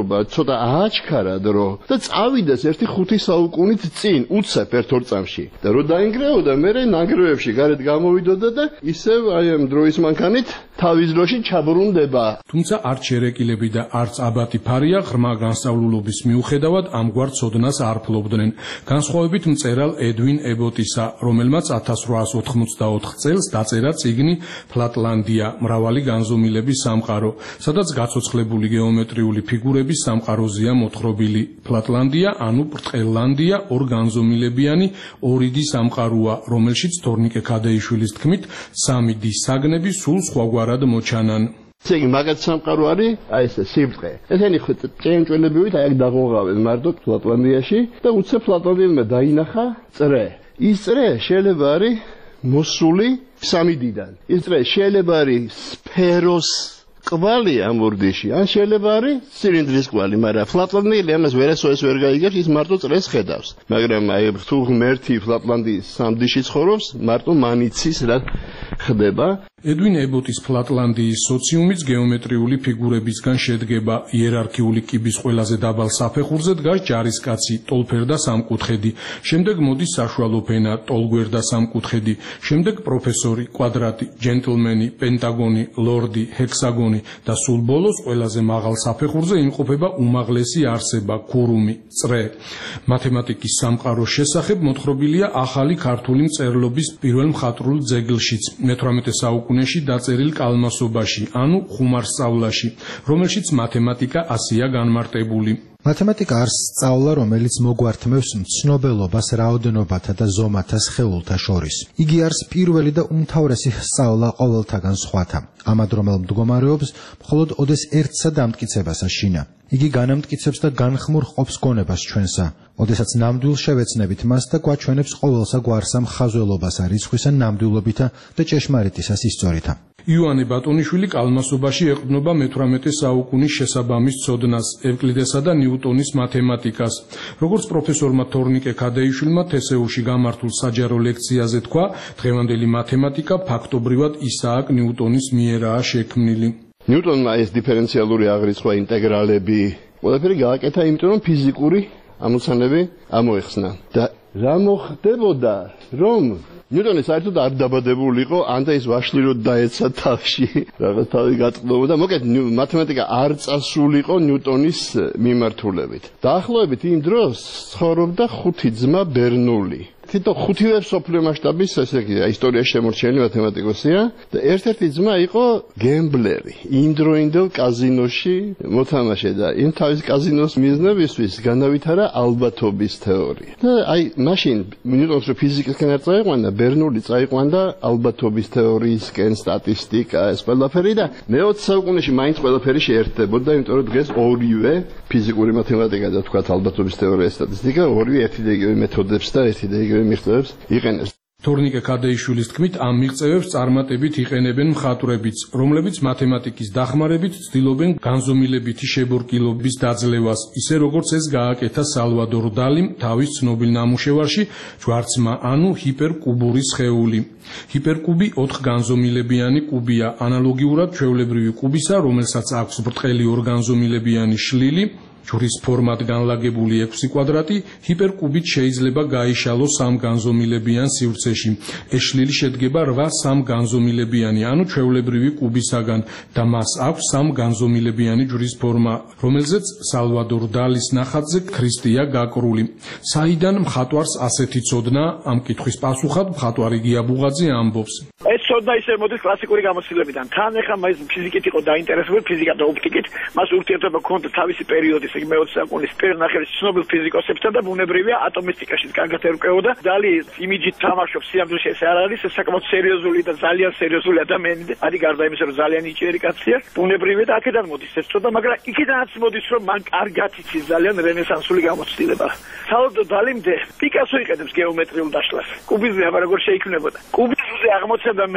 მუშაობა ცოტა ააჩქარად რომ და წავიდეს ერთი ხუთი საუკუნით წინ უცებ ერთ ორ წამში და რომ დაინგრეოდა მე ნანგრევებში გარეთ გამოვიდოდა და ისევ აი ამ დროის მანქანით თავის დროში ჩაბრუნდება. თუმცა არც შერეკილები და არც აბატი ფარია ღრმა განსწავლულობის მიუხედავად ამგვარ ცოდნას არ ფლობდნენ. განსხვავებით მწერალ ედვინ ებოტისა, რომელმაც ათას რვაას ოთხმოცდაოთხ წელს დაწერა წიგნი ფლატლანდია, მრავალი განზომილების სამყარო, სადაც გაცოცხლებული გეომეტრიული ფიგურების სამყაროზეა მოთხრობილი. ფლატლანდია, ანუ ბრტყელლანდია, ორ განზომილებიანი ორიდი სამყაროა, რომელშიც თორნიკე ქადეიშვილის თქმით, სამი დის საგნები სულ სხვაგვარად მოჩანან. ცეგი მაგათ სამყარო არის, აი ეს სიბრტყე. ესენი ჭიანჭველებივით აი აქ დაღუღავენ მარტო ფლატლანდიაში და უცებ ფლატლანდიელმა დაინახა წრე. ის წრე შეიძლება არის მოსული სამი დიდან. ის წრე შეიძლება არის სფეროს კვალი ამ ურდიში, ან შეიძლება არის ცილინდრის კვალი, მაგრამ ფლატლანდიელი ამას ვერასოდეს ვერ გაიგებს, ის მარტო წრეს ხედავს. მაგრამ აი თუ ღმერთი ფლატლანდიის სამდიში ცხოვრობს, მარტო მან იცის რა ხდება. ედვინ ებოტის ფლატლანდიის სოციუმიც გეომეტრიული ფიგურებისგან შედგება. იერარქიული კიბის ყველაზე დაბალ საფეხურზე დგას ჯარისკაცი, ტოლფერდა სამკუთხედი, შემდეგ მოდის საშუალო ფენა, ტოლგვერდა სამკუთხედი, შემდეგ პროფესორი, კვადრატი, ჯენტლმენი, პენტაგონი, ლორდი, ჰექსაგონი და სულ ბოლოს ყველაზე მაღალ საფეხურზე იმყოფება უმაღლესი არსება, ქურუმი, წრე. მათემატიკის სამყაროს შესახებ მოთხრობილია ახალი ქართული მწერლობის პირველ მხატვრულ ძეგლშიც, მეთვრამეტე საუკუნეში დაწერილ კალმასობაში, ანუ ხუმარსწავლაში, რომელშიც მათემატიკა ასეა განმარტებული. მათემატიკა არის სწავლა, რომელიც მოგვართმევს მცნობელობას რაოდენობათა და ზომათა სხეულთა შორის. იგი არის პირველი და უმთავრესი სწავლა ყოველთაგან სხვათა. ამადრომელ მდგომარეობს მხოლოდ ოდეს ერთსა დამტკიცებას აშინა. იგი განამტკიცებს და განხმურ ყოფს გონებას ჩვენსა. ოდესაც ნამდვილ შევეცნებით მას და გვაჩვენებს ყოველსა გვარსა მხაზველობასა, რიცხვისა ნამდვილობითა და ჭეშმარიტისას ისწორითა. იოანე ბატონიშვილი კალმასობაში ეყრდნობა მეთვრამეტე საუკუნის შესაბამის ცოდნას, ევკლიდესა და ნიუტონის მათემატიკას. როგორც პროფესორმა თორნიკე ქადეიშვილმა თესეუში გამართულ საჯარო ლექციაზე თქვა, დღევანდელი მათემატიკა ფაქტობრივად ისააკ ნიუტონის მიერაა შექმნილი. ნიუტონმა ეს დიფერენციალური აღრიცხვა, ინტეგრალები, ყველაფერი გააკეთა, იმიტომ რომ ფიზიკური ამოცანები ამოეხსნა. და რა მოხდებოდა, რომ ნიუტონი საერთოდ არ დაბადებულიყო, ანდა ის ვაშლიროდ დაეცა თავში, რაღაც თავი გატყდობოდა. მოკეთ მათემატიკა არ წასულიყო ნიუტონის მიმართულებით. დაახლოებით იმ დროს ცხოვრობდა ხუთი ძმა ბერნული. თითო ხუთივე მსოფლიო მასშტაბის ესე იგი ისტორიაში შემორჩენილი მათემატიკოსია და ერთ-ერთი ძმა იყო გემბლერი. იმდროინდელ კაზინოში მოთამაშე და იმ თავის კაზინოს მიზნებისთვის განავითარა ალბათობის თეორია. და აი მაშინ ნიუტონს რო ფიზიკისკენ არ წაიყვანა, ბერნული წაიყვანდა ალბათობის თეორიისკენ, სტატისტიკა, ეს ყველაფერი და მეოცე საუკუნეში მაინც ყველაფერი შეერთდებოდა, იმიტომ რომ დღეს ორივე ფიზიკური მათემატიკა და თქვათ ალბათობის თეორია, სტატისტიკა, ორივე ერთი და იგივე მეთოდებს და ერთი და იგივე მიღწევებს იყენებს. თორნიკე ქადეიშვილის თქმით, ამ მიღწევებს წარმატებით იყენებენ მხატვრებიც, რომლებიც მათემატიკის დახმარებით ცდილობენ განზომილებითი შებორკილობის დაძლევას, ისე როგორც ეს გააკეთა სალვადორ დალიმ თავის ცნობილ ნამუშევარში ჯვარცმა, ანუ ჰიპერკუბური სხეული. ჰიპერკუბი ოთხ განზომილებიანი კუბია, ანალოგიურად ჩვეულებრივი კუბისა, რომელსაც აქვს ბრტყელი ორგანზომილებიანი შლილი, ჯვრის ფორმად განლაგებული ექვსი კვადრატი, ჰიპერკუბით შეიძლება გაიშალოს სამ განზომილებიან სივრცეში. ეს შლილი შედგება რვა სამ განზომილებიანი, ანუ ჩვეულებრივი კუბისაგან და მას აქვს სამ განზომილებიანი ჯვრის ფორმა, რომელზეც სალვადორ დალის ნახატზე ქრისტია გაკრული. საიდან მხატვარს ასეთი ცოდნა? ამ კითხვის პასუხად მხატვარი გია ბუღაძე ამბობს. ეს ცოდნა ისე მოდის კლასიკური გამოცდილებიდან. თან ეხლა მას ფიზიკით იყო დაინტერესებული, ფიზიკა და ოპტიკით, მას ურთიერთობა ჰქონდა თავისი პერიოდის მეოცე საუკუნის პირველ ნახევრის ცნობილ ფიზიკოსებთან და ბუნებრივია ატომისტიკაშიც კარგად ერკვეოდა. დალი იმიჯით თამაშობს, სიამოვნებაში ეს არ არის, ეს საკმაოდ სერიოზული და ძალიან სერიოზული ადამიანი. არის გარდა იმისა, რომ ძალიან ნიჭიერი კაცია, ბუნებრივია და აქედან მოდის ეს ცოდნა, მაგრამ იქიდანაც მოდის, რომ მან კარგად იცის ძალიან რენესანსული გამოცდილება. საერთოდ დალიმდე პიკასო იყენებს გეომეტრიულ დაშლას. კუბიზმი აბა როგორ შეიქმნებოდა. კუბიზმზე აღმოცენდა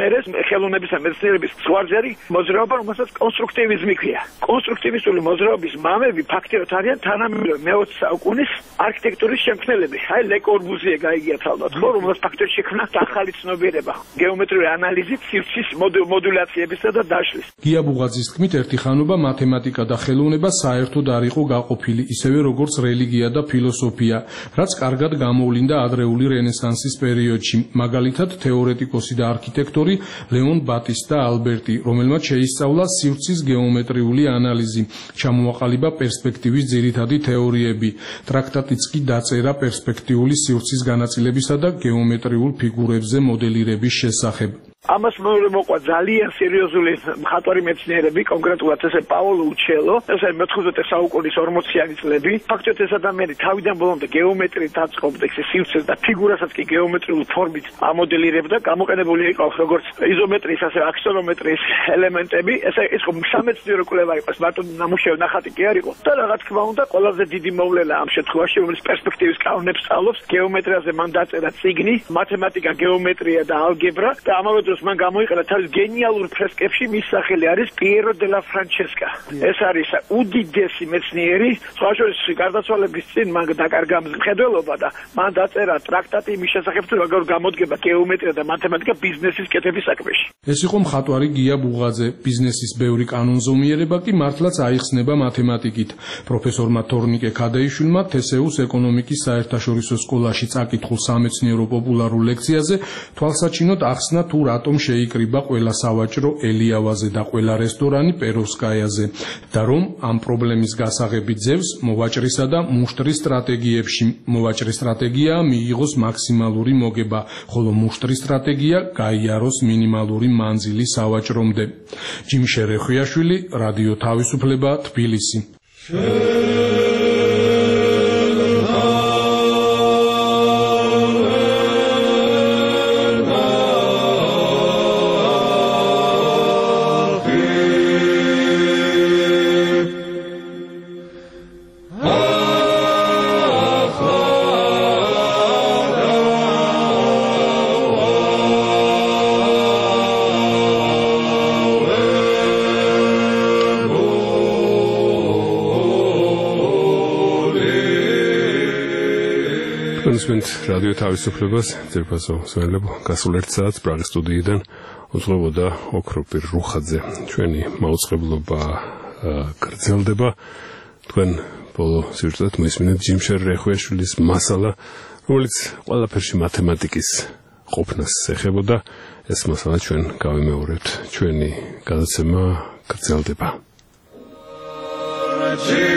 მერე ხელოვნებისა მეცნიერების ზღვარზე არის მოძრაობა, რომელსაც კონსტრუქტივიზმი ქვია. კონსტრუქტივისტული მოძრაობის მამები ფაქტიურად არიან თანამედროვე მეოცე საუკუნის არქიტექტურის შემქმნელები. აი ლე კორბუზიე გაიგიათ ალბათ, ხო, რომელსაც ფაქტიურად შექმნა ახალი ცნობიერება გეომეტრიული ანალიზით, სივრცის მოდულაციებისა და დაშლის. გია ბუღაძის თქმით, ერთი ხანობა მათემატიკა და ხელოვნება საერთოდ არ იყო გაყოფილი, ისევე როგორც რელიგია და ფილოსოფია, რაც კარგად გამოვლინდა ადრეული რენესანსის პერიოდში. მაგალითად, თეორეტიკოსი და არქიტექტორი ლეონ ბატისტა ალბერტი, რომელმაც შეისწავლა სივრცის გეომეტრიული ანალიზი, ჩამოაყალიბა პერსპექტივის ძირითადი თეორიები. ტრაქტატიც კი დაწერა პერსპექტიული სივრცის განაწილებისა და გეომეტრიულ ფიგურებზე მოდელირების შესახებ. ამას მოყვა ძალიან სერიოზული მხატვარი მეცნიერები, კონკრეტულად ესე პაოლო უჩელო, ესე მეთხუთმეტე საუკუნის ორმოციანი წლები. ფაქტობრივად ეს ადამიანი თავიდან ბოლომდე გეომეტრიით აწყობდა ეს სივრცეს და ფიგურასაც კი გეომეტრიული ფორმით ამოდელირებდა, გამოყენებული იყო როგორც იზომეტრიის, ასე აქსონომეტრიის ელემენტები. ესე ის ხო სამეცნიერო კვლევა იყო, მარტო ნამუშევარი ნახატი კი არ იყო. და რა თქმა უნდა, ყველაზე დიდი მოვლენა ამ შემთხვევაში, რომელიც პერსპექტივის კანონებს სწავლობს, გეომეტრიაზე მან დაწერა წიგნი, მათემატიკა, გეომეტრია და ალგებრა და ამავე მან გამოიყენა თავის გენიალურ ფრესკებში, მის სახელი არის პიერო დე ლა ფრანჩესკა. ეს არის უდიდესი მეცნიერი, სხვა შორის გარდაცვალების წინ მან დაკარგა მხედველობა და მან დაწერა ტრაქტატი იმის შესახებ, თუ როგორ გამოდგება გეომეტრია და მათემატიკა ბიზნესის კეთების საქმეში. ეს იყო მხატვარი გია ბუღაძე. ბიზნესის ბევრი კანონზომიერება კი მართლაც აიხსნება მათემატიკით. პროფესორმა თორნიკე ქადეიშვილმა თესეუს ეკონომიკის საერთაშორისო სკოლაში წაკითხულ სამეცნიერო პოპულარულ ლექციაზე თვალსაჩინოდ ახსნა თუ რატომ შეიკრიბა ყველა სავაჭრო ელიავაზე და ყველა რესტორანი პეროვსკაიაზე და რომ ამ პრობლემის გასაღები ძევს მოვაჭრისა და მუშტრის სტრატეგიებში. მოვაჭრის სტრატეგია მიიღოს მაქსიმალური მოგება, ხოლო მუშტრის სტრატეგია გაიაროს მინიმალური მანძილი სავაჭრომდე. ჯიმშე რეხვიაშვილი, რადიო თავისუფლება, თბილისი. Konsument Radio თავისუფლებას ძირფასო სვენლებო გასულ ერთ საათს პრაღის სტუდიიდან უძღვებოდა ოქროპირ რუხაძე. ჩვენი მაუწყებლობა გრძელდება. თქვენ ბოლო სიუჟეტად მოისმინეთ ჯიმშე რეხვიაშვილის მასალა, რომელიც ყველაფერში მათემატიკის ყოფნას ეხებოდა. ეს მასალა ჩვენ გავიმეორებთ. ჩვენი გადაცემა გრძელდება.